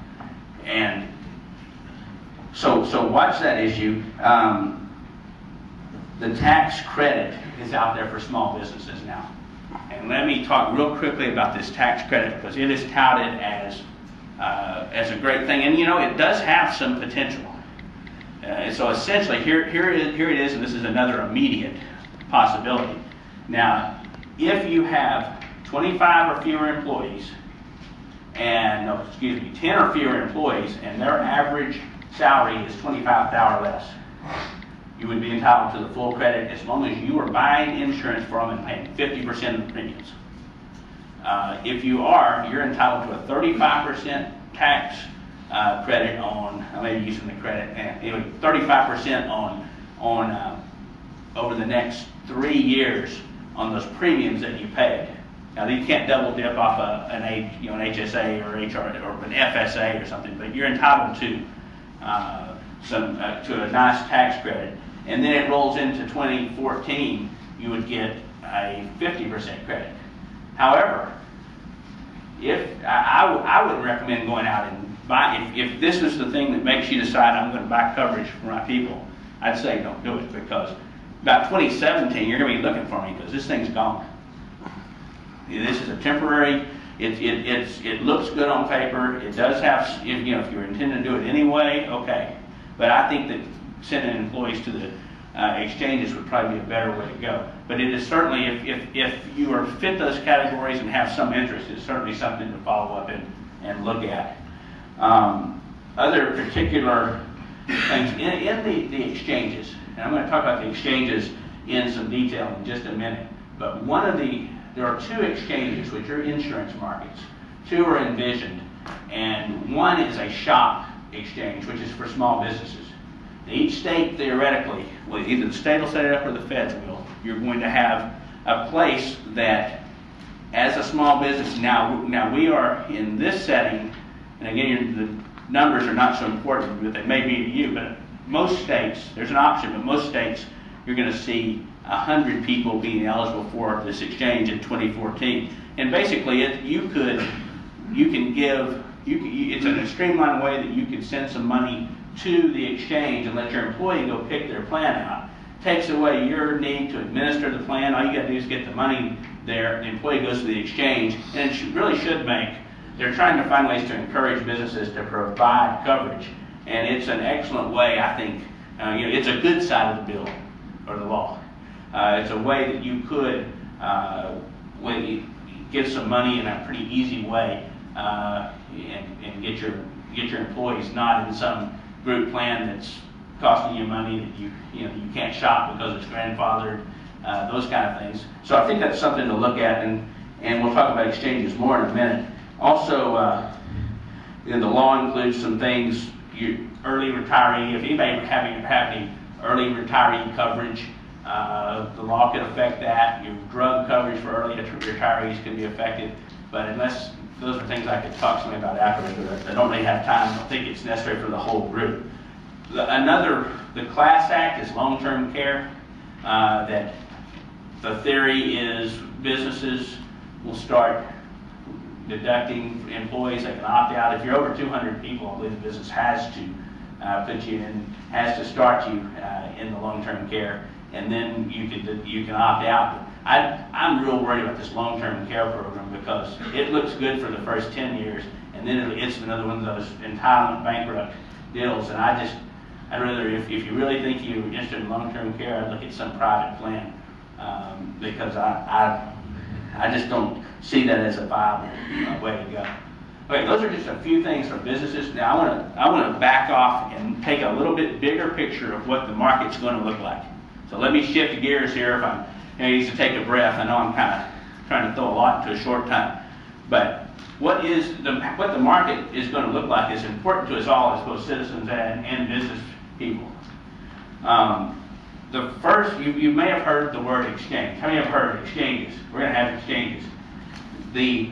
And so, so watch that issue. Um, the tax credit is out there for small businesses now. And let me talk real quickly about this tax credit, because it is touted as uh, as a great thing, and you know, it does have some potential. Uh, so essentially, here here it, here it is, and this is another immediate possibility. Now, if you have twenty-five or fewer employees, and no, excuse me, ten or fewer employees, and their average salary is twenty-five thousand dollars or less, you would be entitled to the full credit as long as you are buying insurance for them and paying fifty percent of the premiums. Uh, if you are, you're entitled to a thirty-five percent tax uh, credit on, I may be using the credit, anyway, thirty-five percent on, on uh, over the next three years on those premiums that you paid. Now, you can't double dip off a, an, a, you know, an H S A or H R or an F S A or something, but you're entitled to uh, some uh, to a nice tax credit. And then it rolls into twenty fourteen, you would get a fifty percent credit. However, if I, I, I wouldn't recommend going out and buy, if, if this is the thing that makes you decide I'm going to buy coverage for my people, I'd say don't do it, because about twenty seventeen, you're going to be looking for me because this thing's gone. This is a temporary, it, it, it's, it looks good on paper, it does have, you know, if you're intending to do it anyway, okay. But I think that sending employees to the uh, exchanges would probably be a better way to go. But it is certainly, if, if, if you are fit those categories and have some interest, it's certainly something to follow up and, and look at. Um, other particular things in, in the, the exchanges, and I'm going to talk about the exchanges in some detail in just a minute, but one of the, there are two exchanges which are insurance markets. Two are envisioned, and one is a shop exchange, which is for small businesses. Each state, theoretically, well, either the state will set it up or the feds will, you're going to have a place that, as a small business, now, now we are in this setting, and again, the numbers are not so important, but they may be to you, but most states, there's an option, but most states, you're going to see one hundred people being eligible for this exchange in twenty fourteen. And basically, it, you could, you can give, you, you, it's in a streamlined way that you can send some money to the exchange and let your employee go pick their plan out. Takes away your need to administer the plan. All you got to do is get the money there. The employee goes to the exchange, and it should, really should make, they're trying to find ways to encourage businesses to provide coverage. And it's an excellent way, I think, uh, you know, it's a good side of the bill, or the law. Uh, it's a way that you could uh, get some money in a pretty easy way uh, and, and get your get your employees not in some group plan that's costing you money that you you know you can't shop because it's grandfathered, uh, those kind of things. So I think that's something to look at, and and we'll talk about exchanges more in a minute. Also, uh, you know, the law includes some things. You early retiree, if anybody having having early retiree coverage, uh, the law could affect that. Your drug coverage for early retirees could be affected, but unless those are things I could talk to somebody about afterwards, but I don't really have time. I don't think it's necessary for the whole group. The, another, the Class Act is long-term care. Uh, that the theory is businesses will start deducting employees. They can opt out. If you're over two hundred people, I believe the business has to uh, put you in, has to start you uh, in the long-term care, and then you can you can opt out. I, I'm real worried about this long-term care program because it looks good for the first ten years, and then it's another one of those entitlement bankrupt deals. And I just, I'd rather, if, if you really think you're interested in long-term care, I'd look at some private plan um, because I, I, I just don't see that as a viable uh, way to go. Okay, those are just a few things for businesses. Now I want to I want to back off and take a little bit bigger picture of what the market's going to look like. So let me shift gears here. If I'm I need to take a breath. I know I'm kind of trying to throw a lot into a short time, but what is the what the market is going to look like is important to us all as both citizens and, and business people. Um, the first, you, you may have heard the word exchange. How many have heard of exchanges? We're going to have exchanges. The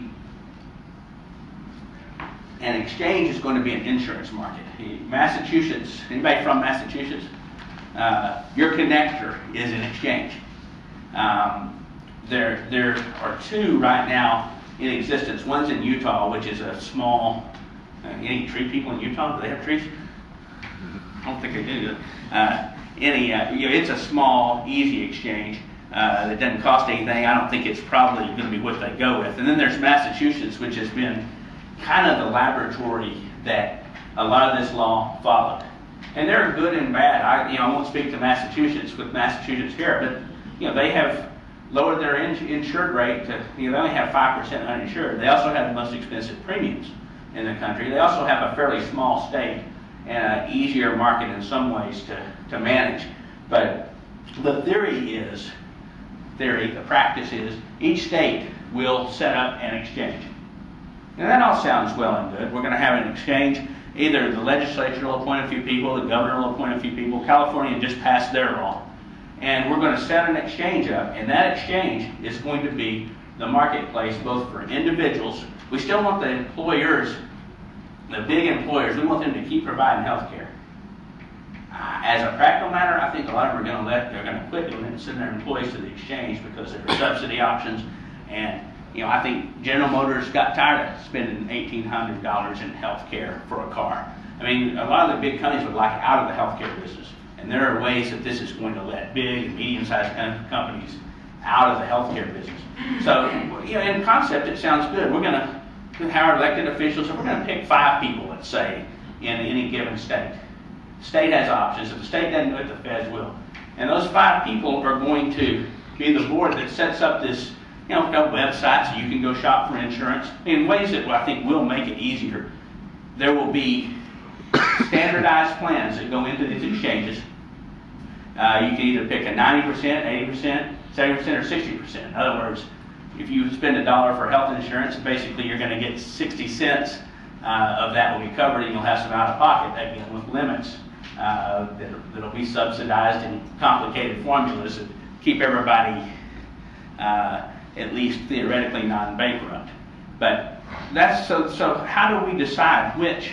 an exchange is going to be an insurance market. Massachusetts. Anybody from Massachusetts? Uh, your connector is an exchange. Um, there, there are two right now in existence. One's in Utah, which is a small. Uh, any tree people in Utah? Do they have trees? I don't think they do. Uh, any, uh, you know, it's a small, easy exchange uh, that doesn't cost anything. I don't think it's probably going to be what they go with. And then there's Massachusetts, which has been kind of the laboratory that a lot of this law followed. And they're good and bad. I, you know, I won't speak to Massachusetts with Massachusetts here, but you know, they have lowered their in, insured rate to, you know, they only have five percent uninsured. They also have the most expensive premiums in the country. They also have a fairly small state and an easier market in some ways to, to manage. But the theory is, theory, the practice is, each state will set up an exchange. And that all sounds well and good. We're going to have an exchange. Either the legislature will appoint a few people, the governor will appoint a few people. California just passed their law. And we're going to set an exchange up, and that exchange is going to be the marketplace both for individuals. We still want the employers, the big employers, we want them to keep providing health care. Uh, as a practical matter, I think a lot of them are going to let, they're going to quit doing it and send their employees to the exchange because there are subsidy options. And you know, I think General Motors got tired of spending eighteen hundred dollars in health care for a car. I mean, a lot of the big companies would like out of the health care business. And there are ways that this is going to let big and medium-sized companies out of the healthcare business. So, you know, in concept, it sounds good. We're going to hire elected officials, and we're going to pick five people, let's say, in any given state. State has options. If the state doesn't do it, the feds will. And those five people are going to be the board that sets up this, you know, a website so you can go shop for insurance in ways that I think will make it easier. There will be standardized plans that go into these exchanges. Uh, you can either pick a ninety percent, eighty percent, seventy percent, or sixty percent. In other words, if you spend a dollar for health insurance, basically you're going to get sixty cents uh, of that will be covered, and you'll have some out of pocket, again, with limits uh, that, that'll be subsidized in complicated formulas that keep everybody uh, at least theoretically non-bankrupt. But that's so. So how do we decide which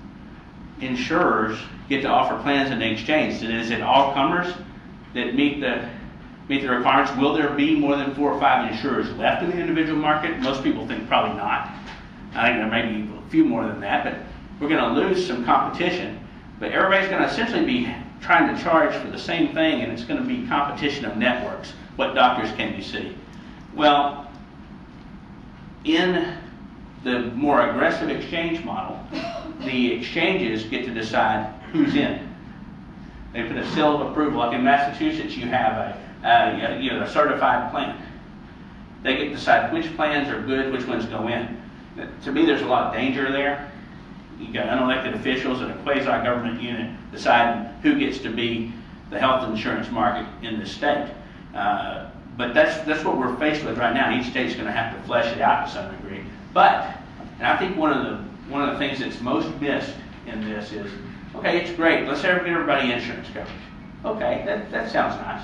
insurers get to offer plans in the exchange? Is it all comers that meet the meet the requirements? Will there be more than four or five insurers left in the individual market? Most people think probably not. I think there may be a few more than that, but we're going to lose some competition. But everybody's going to essentially be trying to charge for the same thing, and it's going to be competition of networks. What doctors can you see? Well, in the more aggressive exchange model, the exchanges get to decide who's in. They put a seal of approval. Like in Massachusetts, you have a, a, you know, a certified plan. They get to decide which plans are good, which ones go in. To me, there's a lot of danger there. You got unelected officials and a quasi-government unit deciding who gets to be the health insurance market in the state. Uh, but that's that's what we're faced with right now. Each state's going to have to flesh it out to some degree. But, and I think one of the one of the things that's most missed in this is, okay, it's great. Let's give everybody insurance coverage. Okay, that, that sounds nice.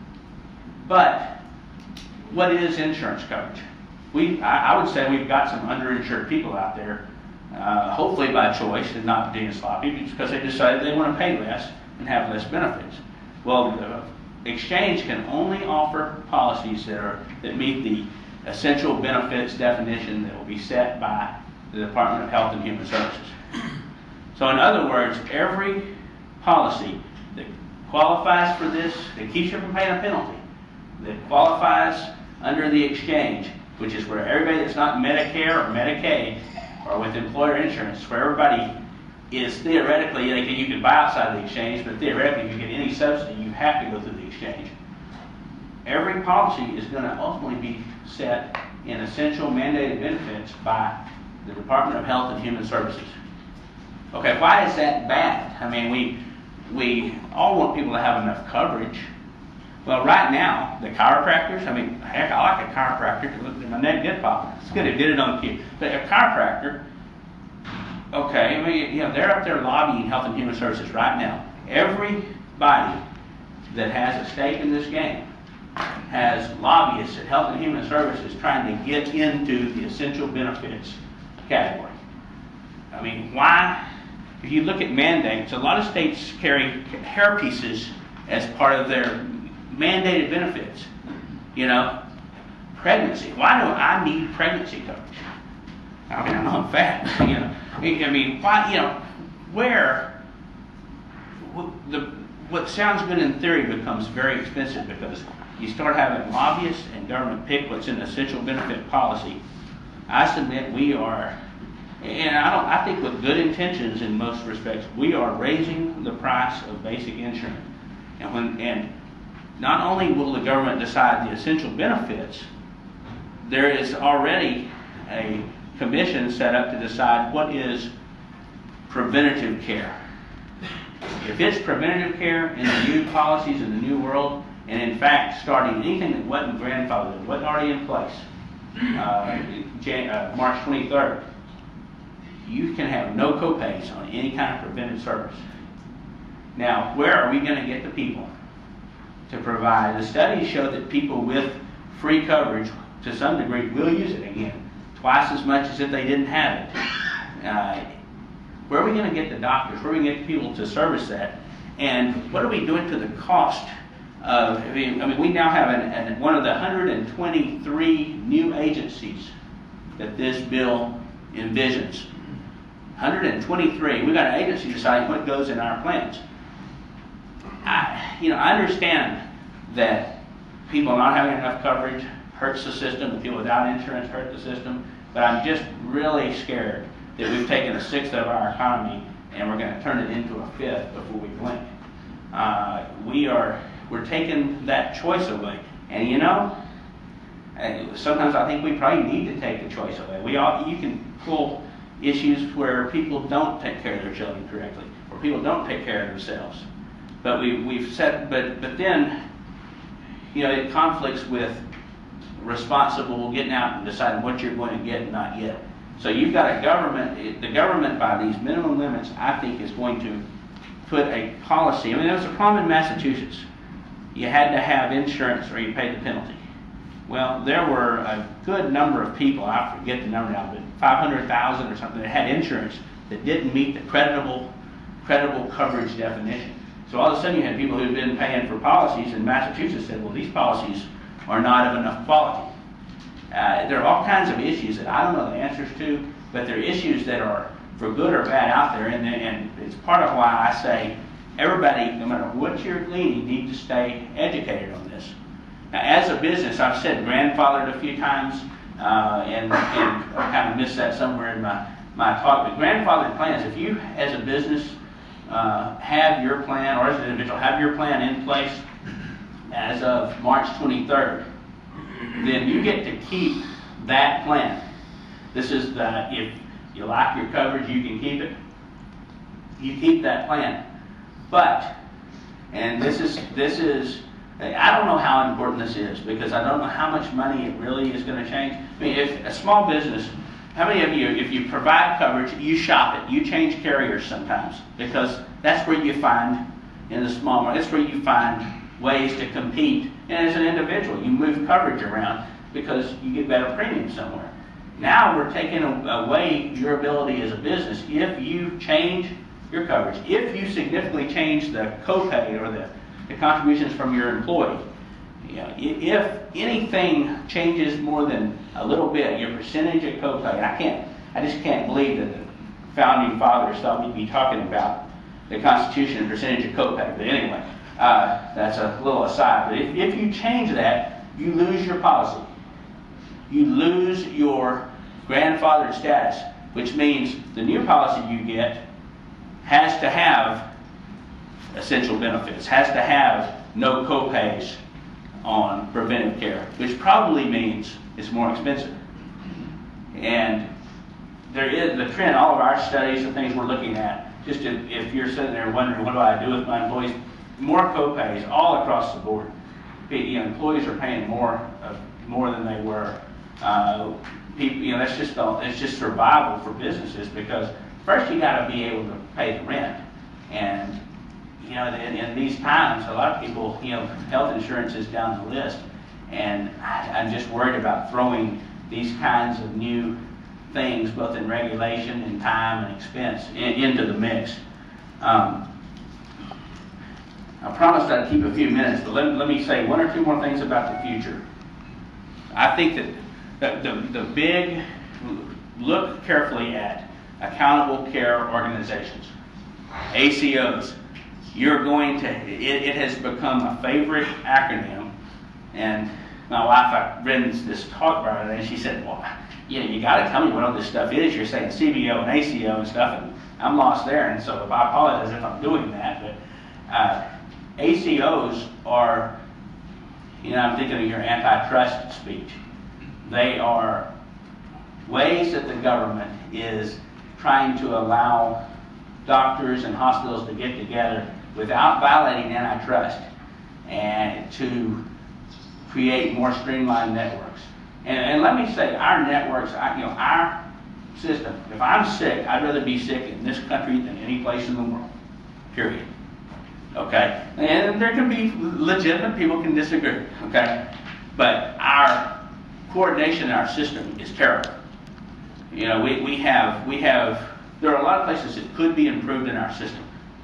But what is insurance coverage? We, I, I would say we've got some underinsured people out there, uh, hopefully by choice and not being sloppy, because they decided they want to pay less and have less benefits. Well, the exchange can only offer policies that are that meet the essential benefits definition that will be set by the Department of Health and Human Services. So in other words, every policy that qualifies for this, that keeps you from paying a penalty, that qualifies under the exchange, which is where everybody that's not Medicare or Medicaid or with employer insurance, where everybody is theoretically, like you can buy outside the exchange, but theoretically if you get any subsidy, you have to go through the exchange. Every policy is going to ultimately be set in essential mandated benefits by the Department of Health and Human Services. Okay, why is that bad? I mean, we we all want people to have enough coverage. Well, right now, the chiropractors, I mean, heck, I like a chiropractor because my neck did pop. It's good, it did it on cue. But a chiropractor, okay, I mean, you know, they're up there lobbying Health and Human Services right now. Everybody that has a stake in this game has lobbyists at Health and Human Services trying to get into the essential benefits category. I mean, why? If you look at mandates, a lot of states carry hair pieces as part of their mandated benefits. You know, pregnancy. Why do I need pregnancy coverage? I mean, I know I'm fat. You know, I mean, why? You know, where the what sounds good in theory becomes very expensive because you start having lobbyists and government pick what's in the essential benefit policy. I submit we are, and I don't, I think with good intentions in most respects, we are raising the price of basic insurance. And when, and not only will the government decide the essential benefits, there is already a commission set up to decide what is preventative care. If it's preventative care in the new policies in the new world, and in fact starting anything that wasn't grandfathered, wasn't already in place, uh, Jan uh, March twenty-third, you can have no copays on any kind of preventive service. Now, where are we going to get the people to provide? The studies show that people with free coverage, to some degree, will use it again, twice as much as if they didn't have it. Uh, where are we going to get the doctors? Where are we going to get people to service that? And what are we doing to the cost of, I mean, I mean we now have an, an, one of the one hundred twenty-three new agencies that this bill envisions. one hundred twenty-three. We've got an agency deciding what goes in our plans. I, you know, I understand that people not having enough coverage hurts the system, and people without insurance hurt the system, but I'm just really scared that we've taken a sixth of our economy and we're going to turn it into a fifth before we blink. Uh, we are, we're taking that choice away. And you know, sometimes I think we probably need to take the choice away. We all, you can pull issues where people don't take care of their children correctly, or people don't take care of themselves. But we, we've said, but, but then, you know, it conflicts with responsible getting out and deciding what you're going to get and not get. So you've got a government, the government by these minimum limits, I think, is going to put a policy. I mean, there was a problem in Massachusetts. You had to have insurance or you paid the penalty. Well, there were a good number of people, I forget the number now, but five hundred thousand or something, that had insurance that didn't meet the creditable, credible coverage definition. So all of a sudden you had people who'd been paying for policies, and Massachusetts said, well, these policies are not of enough quality. Uh, there are all kinds of issues that I don't know the answers to, but there are issues that are for good or bad out there, and, and it's part of why I say everybody, no matter what you're gleaning, need to stay educated on this. Now, as a business, I've said grandfathered a few times, uh, and, and I kind of missed that somewhere in my, my talk, but grandfathered plans, if you as a business uh, have your plan, or as an individual have your plan in place as of March twenty-third, then you get to keep that plan. This is the, if you like your coverage, you can keep it. You keep that plan. But, and this is, this is, I don't know how important this is, because I don't know how much money it really is going to change. I mean, if a small business, how many of you, if you provide coverage, you shop it, you change carriers sometimes, because that's where you find, in the small market, that's where you find ways to compete. And as an individual, you move coverage around because you get better premiums somewhere. Now we're taking away your ability as a business if you change your coverage, if you significantly change the copay or the, the contributions from your employee. You know, if anything changes more than a little bit, your percentage of copay, I can't, I just can't believe that the founding fathers thought we'd be talking about the Constitution and percentage of copay. But anyway, uh, that's a little aside. But if, if you change that, you lose your policy. You lose your grandfathered status, which means the new policy you get has to have essential benefits, has to have no copays on preventive care, which probably means it's more expensive. And there is the trend, all of our studies and things we're looking at, just if, if you're sitting there wondering, what do I do with my employees? More copays all across the board. You know, employees are paying more, uh, more than they were. Uh, people, you know, that's just it's just survival for businesses, because first you got to be able to pay the rent, and you know, in, in these times, a lot of people, you know, health insurance is down the list, and I, I'm just worried about throwing these kinds of new things, both in regulation and time and expense, in, into the mix. Um, I promised I'd keep a few minutes, but let, let me say one or two more things about the future. I think that the, the, the big, look carefully at accountable care organizations, A C Os. you're going to, it, it has become a favorite acronym. And my wife, I read this talk about it, and she said, well, you know, you got to tell me what all this stuff is. You're saying C B O and A C O and stuff, and I'm lost there. And so I apologize if I'm doing that. But uh, A C Os are, you know, I'm thinking of your antitrust speech. They are ways that the government is trying to allow doctors and hospitals to get together without violating antitrust and to create more streamlined networks. And, and let me say, our networks, I, you know, our system, if I'm sick, I'd rather be sick in this country than any place in the world, period. Okay? And there can be legitimate people can disagree, okay? But our coordination in our system is terrible. You know, we, we have, we have, there are a lot of places that could be improved in our system.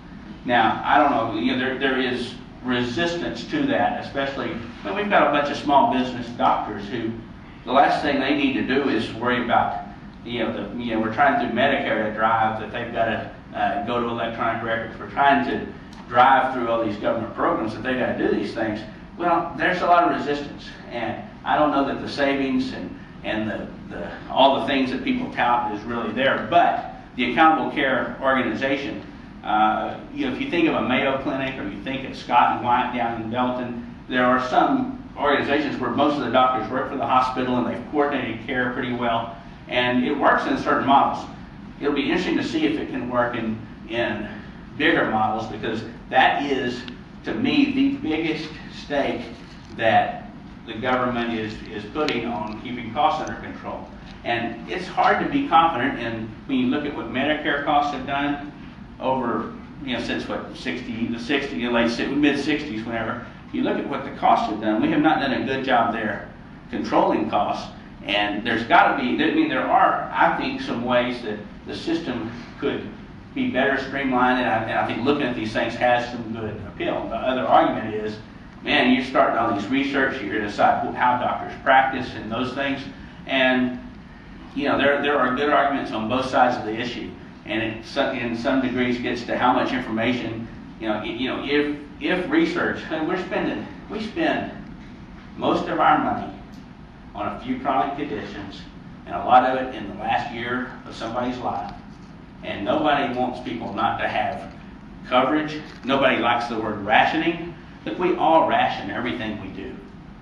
Now, I don't know, you know, there, there is resistance to that, especially when we've got a bunch of small business doctors who, the last thing they need to do is worry about, you know, the, you know, we're trying through Medicare to drive that they've got to uh, go to electronic records. We're trying to drive through all these government programs that they've got to do these things. Well, there's a lot of resistance, and I don't know that the savings and, and the, the, all the things that people tout is really there, but the Accountable Care Organization, uh, you know, if you think of a Mayo Clinic or you think of Scott and White down in Belton, there are some organizations where most of the doctors work for the hospital and they've coordinated care pretty well, and it works in certain models. It'll be interesting to see if it can work in, in bigger models, because that is, to me, the biggest stake that the government is, is putting on keeping costs under control. And it's hard to be confident in, when you look at what Medicare costs have done over, you know, since what, sixty, the sixties, late mid sixties, whenever, you look at what the costs have done, we have not done a good job there controlling costs. And there's got to be, I mean, there are, I think, some ways that the system could be better streamlined, and I, and I think looking at these things has some good appeal. The other argument is, man, you're starting all these research, you're going to decide how doctors practice and those things, and you know, there there are good arguments on both sides of the issue, and it some, in some degrees gets to how much information, you know, you know, if if research, and we're spending, we spend most of our money on a few chronic conditions, and a lot of it in the last year of somebody's life, and nobody wants people not to have coverage. Nobody likes the word rationing. Look, we all ration everything we do.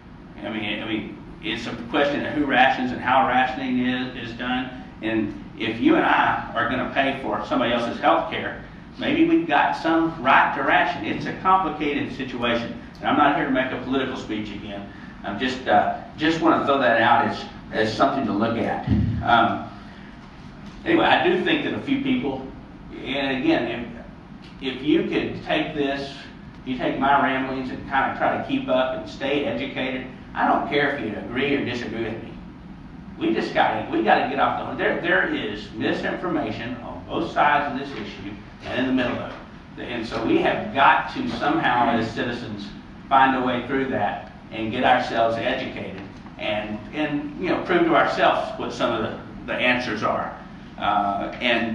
I mean, I mean, it's a question of who rations and how rationing is, is done. And if you and I are going to pay for somebody else's health care, maybe we've got some right to ration. It's a complicated situation. And I'm not here to make a political speech again. I'm just uh, just want to throw that out as, as something to look at. Um, anyway, I do think that a few people, and again, if, if you could take this, you take my ramblings and kind of try to keep up and stay educated, I don't care if you agree or disagree with me. We just got to, we got to get off the, there, there is misinformation on both sides of this issue and in the middle of it. And so we have got to somehow as citizens find a way through that and get ourselves educated and, and you know, prove to ourselves what some of the, the answers are. Uh, and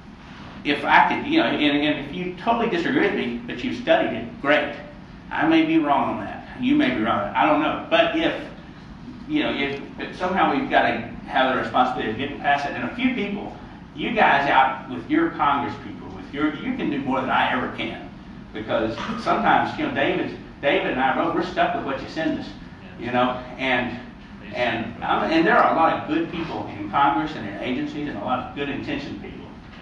if I could, you know, and, and if you totally disagree with me, but you've studied it, great. I may be wrong on that. You may be wrong. I don't know. But if, you know, if, if somehow we've got to have the responsibility of getting past it, and a few people, you guys out with your Congress people, with your, you can do more than I ever can. Because sometimes, you know, David, David and I both, we're stuck with what you send us, you know, and and um, and there are a lot of good people in Congress and in agencies and a lot of good intentioned people.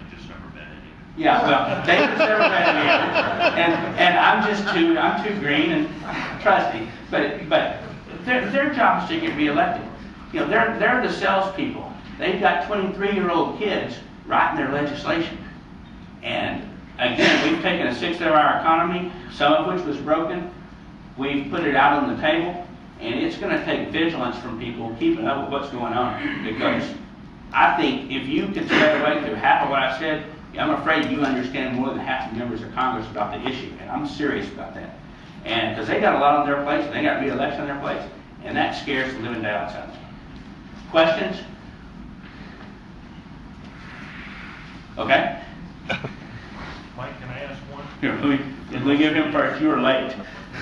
Yeah, well, David's never met me, and and I'm just too I'm too green and trusty. But but their their job is to get reelected. You know, they're they're the salespeople. They've got twenty-three-year-old kids writing their legislation, and again, we've taken a sixth of our economy, some of which was broken. We've put it out on the table, and it's going to take vigilance from people keeping up with what's going on. Because I think if you can stay away through half of what I said, I'm afraid you understand more than half the members of Congress about the issue, and I'm serious about that. And because they got a lot on their plates, and they got re-election on their plates, and that scares the living daylights out of me. Questions? Okay. Mike, can I ask one? Here, let me, let me give him first. You were late.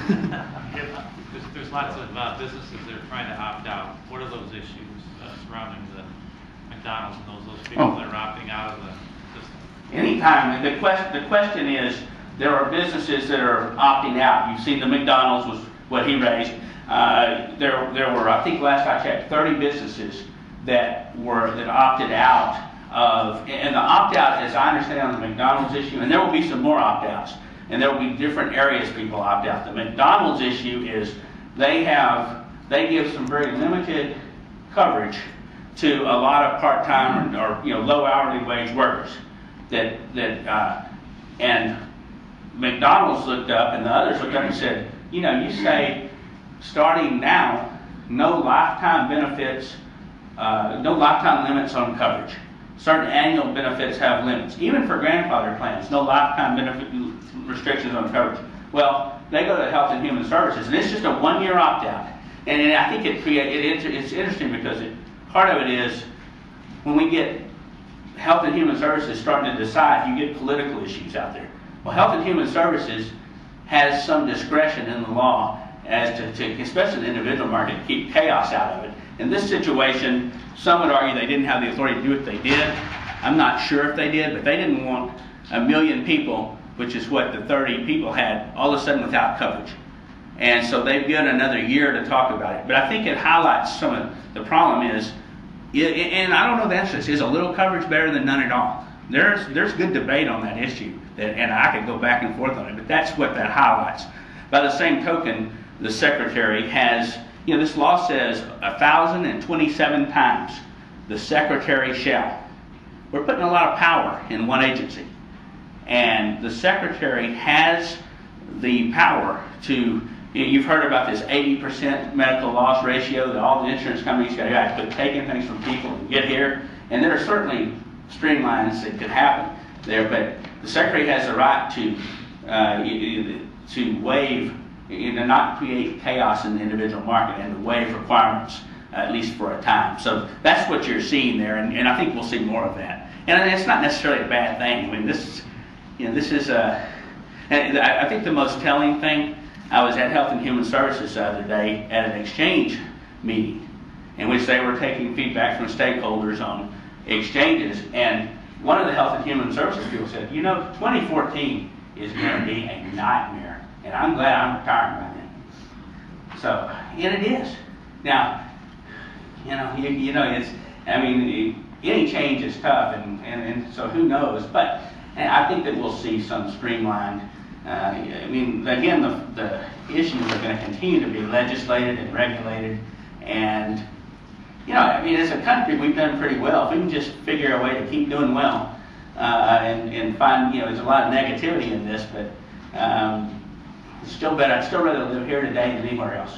There's, there's lots of uh, businesses that are trying to opt out. What are those issues uh, surrounding the McDonald's and those those people Oh. that are opting out of the system? Anytime. The question, the question is, there are businesses that are opting out. You've seen the McDonald's was what he raised. Uh, there, there were, I think last I checked, thirty businesses that were that opted out of, and the opt-out, as I understand on the McDonald's issue, and there will be some more opt-outs, and there will be different areas people opt out. The McDonald's issue is they have, they give some very limited coverage to a lot of part-time or, or you know low hourly wage workers. That that uh, and McDonald's looked up and the others looked up and said, you know, you say starting now, no lifetime benefits, uh, no lifetime limits on coverage. Certain annual benefits have limits, even for grandfather plans. No lifetime benefit restrictions on coverage. Well, they go to Health and Human Services, and it's just a one-year opt-out. And it, I think it create it, it's interesting because it, part of it is when we get Health and Human Services starting to decide, you get political issues out there. Well, Health and Human Services has some discretion in the law as to, to especially the individual market, to keep chaos out of it. In this situation, some would argue they didn't have the authority to do what they did. I'm not sure if they did, but they didn't want a million people, which is what the thirty people had, all of a sudden without coverage. And so they've given another year to talk about it. But I think it highlights some of the problem is, and I don't know the answer to this, is a little coverage better than none at all? There's there's good debate on that issue, that, and I could go back and forth on it, but that's what that highlights. By the same token, the Secretary has, you know, this law says one thousand twenty-seven times the Secretary shall. We're putting a lot of power in one agency. And the Secretary has the power to, you've heard about this eighty percent medical loss ratio that all the insurance companies got to quit taking things from people and get here. And there are certainly streamlines that could happen there, but the Secretary has the right to uh, to waive, you know, not create chaos in the individual market and to waive requirements, at least for a time. So that's what you're seeing there, and, and I think we'll see more of that. And it's not necessarily a bad thing. I mean, this is, you know, this is a, and I think the most telling thing, I was at Health and Human Services the other day at an exchange meeting in which they were taking feedback from stakeholders on exchanges, and one of the Health and Human Services people said, you know, twenty fourteen is going to be a nightmare, and I'm glad I'm retiring by then. So, and it is. Now, you know, you, you know, it's, I mean, any change is tough, and, and, and so who knows, but and I think that we'll see some streamlined, uh, I mean, again, the, the issues are going to continue to be legislated and regulated, and, you know, I mean, as a country, we've done pretty well. If we can just figure a way to keep doing well, uh, and, and find, you know, there's a lot of negativity in this, but um, it's still better. I'd still rather live here today than anywhere else.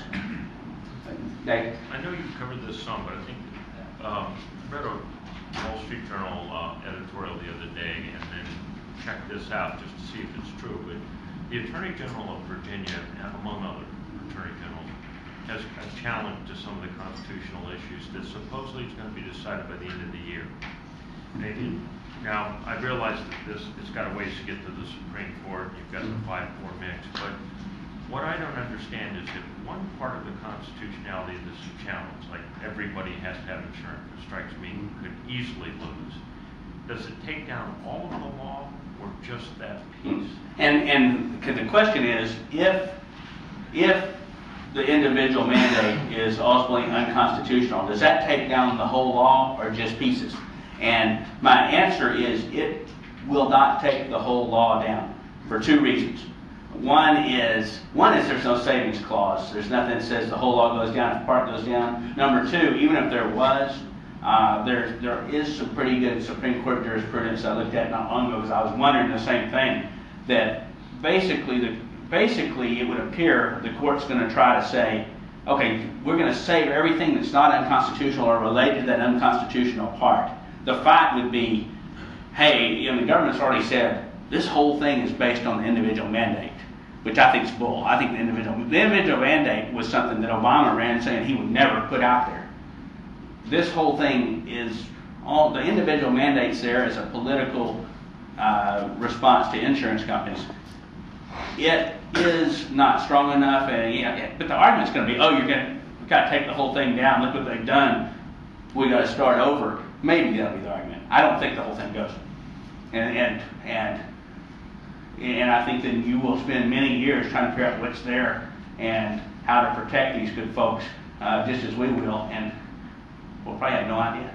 Dave? I know you've covered this some, but I think, um, I read a Wall Street Journal uh, editorial the other day and then checked this out just to see if it's true, but the Attorney General of Virginia, among other Attorney Generals, has a challenge to some of the constitutional issues that supposedly is going to be decided by the end of the year. Maybe. Now, I realize that this, it's got a ways to get to the Supreme Court, you've got the five four mix, but what I don't understand is if one part of the constitutionality of this is challenged, like everybody has to have insurance, it strikes me, could easily lose. Does it take down all of the law or just that piece? And and the question is, if if the individual mandate is ultimately unconstitutional, does that take down the whole law or just pieces? And my answer is it will not take the whole law down for two reasons. One is, one is there's no savings clause. There's nothing that says the whole law goes down if part goes down. Number two, even if there was, uh, there there is some pretty good Supreme Court jurisprudence I looked at not long ago because I was wondering the same thing, that basically the basically it would appear the court's going to try to say, okay, we're going to save everything that's not unconstitutional or related to that unconstitutional part. The fight would be, hey, you know, the government's already said this whole thing is based on the individual mandate, which I think is bull. I think the individual the individual mandate was something that Obama ran saying he would never put out there. This whole thing is all the individual mandates there as a political uh, response to insurance companies. it is not strong enough, and you know, but the argument's going to be, oh, you're going to got to take the whole thing down. Look what they've done. We got to start over. Maybe that'll be the argument. I don't think the whole thing goes, and and and and I think then you will spend many years trying to figure out what's there and how to protect these good folks, uh, just as we will, and we'll probably have no idea.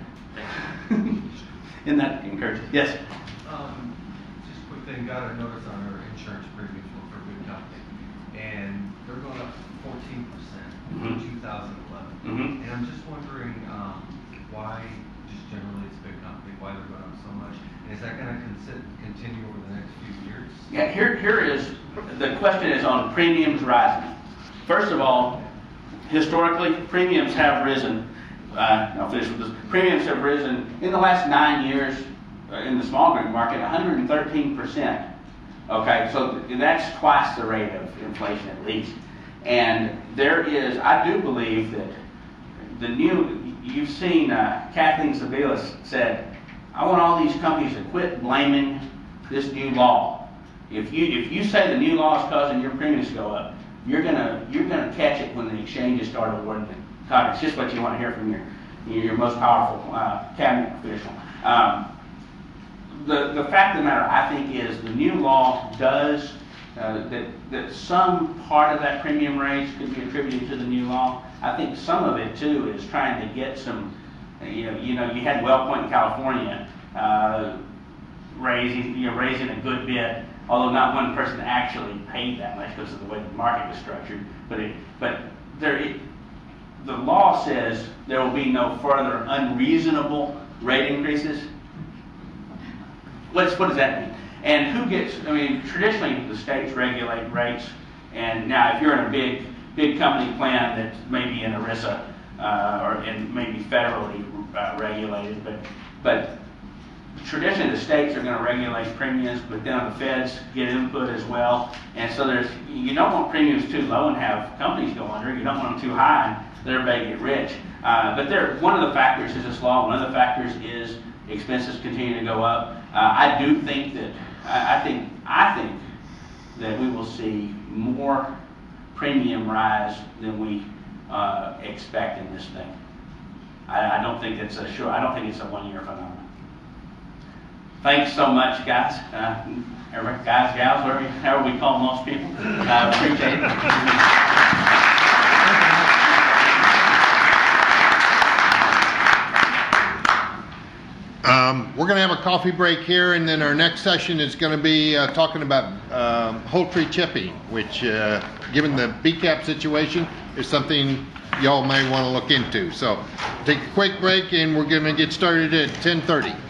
Isn't that encouraging? Yes. Um, just a quick thing, got a notice on our insurance premiums for Good Company, and they're going up fourteen percent Mhm. in two thousand eleven. Mhm. And I'm just wondering um, why, just generally it's a big company, why they're going up so much, and is that going to continue over the next few years? Yeah, here, here is, the question is on premiums rising. First of all, historically, premiums have risen. Uh, I'll finish with this. Premiums have risen in the last nine years uh, in the small group market, one hundred thirteen percent. Okay, so that's twice the rate of inflation at least. And there is, I do believe that the new, you've seen uh, Kathleen Sebelius said, I want all these companies to quit blaming this new law. If you if you say the new law is causing your premiums to go up, you're gonna you're gonna catch it when the exchanges start awarding it. God, it's just what you want to hear from your your most powerful uh, cabinet official. Um, the the fact of the matter, I think, is the new law does uh, that that some part of that premium raise could be attributed to the new law. I think some of it too is trying to get some. You know, you know, you had WellPoint in California uh, raising you know raising a good bit, although not one person actually paid that much because of the way the market was structured. But it, but there. It, The law says there will be no further unreasonable rate increases. What's, what does that mean? And who gets, I mean, traditionally the states regulate rates. And now if you're in a big, big company plan that's maybe in ERISA uh, or and maybe federally uh, regulated, but, but traditionally the states are going to regulate premiums, but then the feds get input as well. And so there's, you don't want premiums too low and have companies go under. You don't want them too high and let everybody get rich. Uh, but there, one of the factors is this law. One of the factors is expenses continue to go up. Uh, I do think that, I, I think, I think that we will see more premium rise than we uh, expect in this thing. I, I don't think it's a sure. I don't think it's a one-year phenomenon. Thanks so much, guys. Uh, guys, gals, whatever, however we call most people. I uh, appreciate it. Um, we're going to have a coffee break here, and then our next session is going to be uh, talking about um, whole tree chipping, which, uh, given the B CAP situation, is something y'all may want to look into. So, take a quick break, and we're going to get started at ten thirty.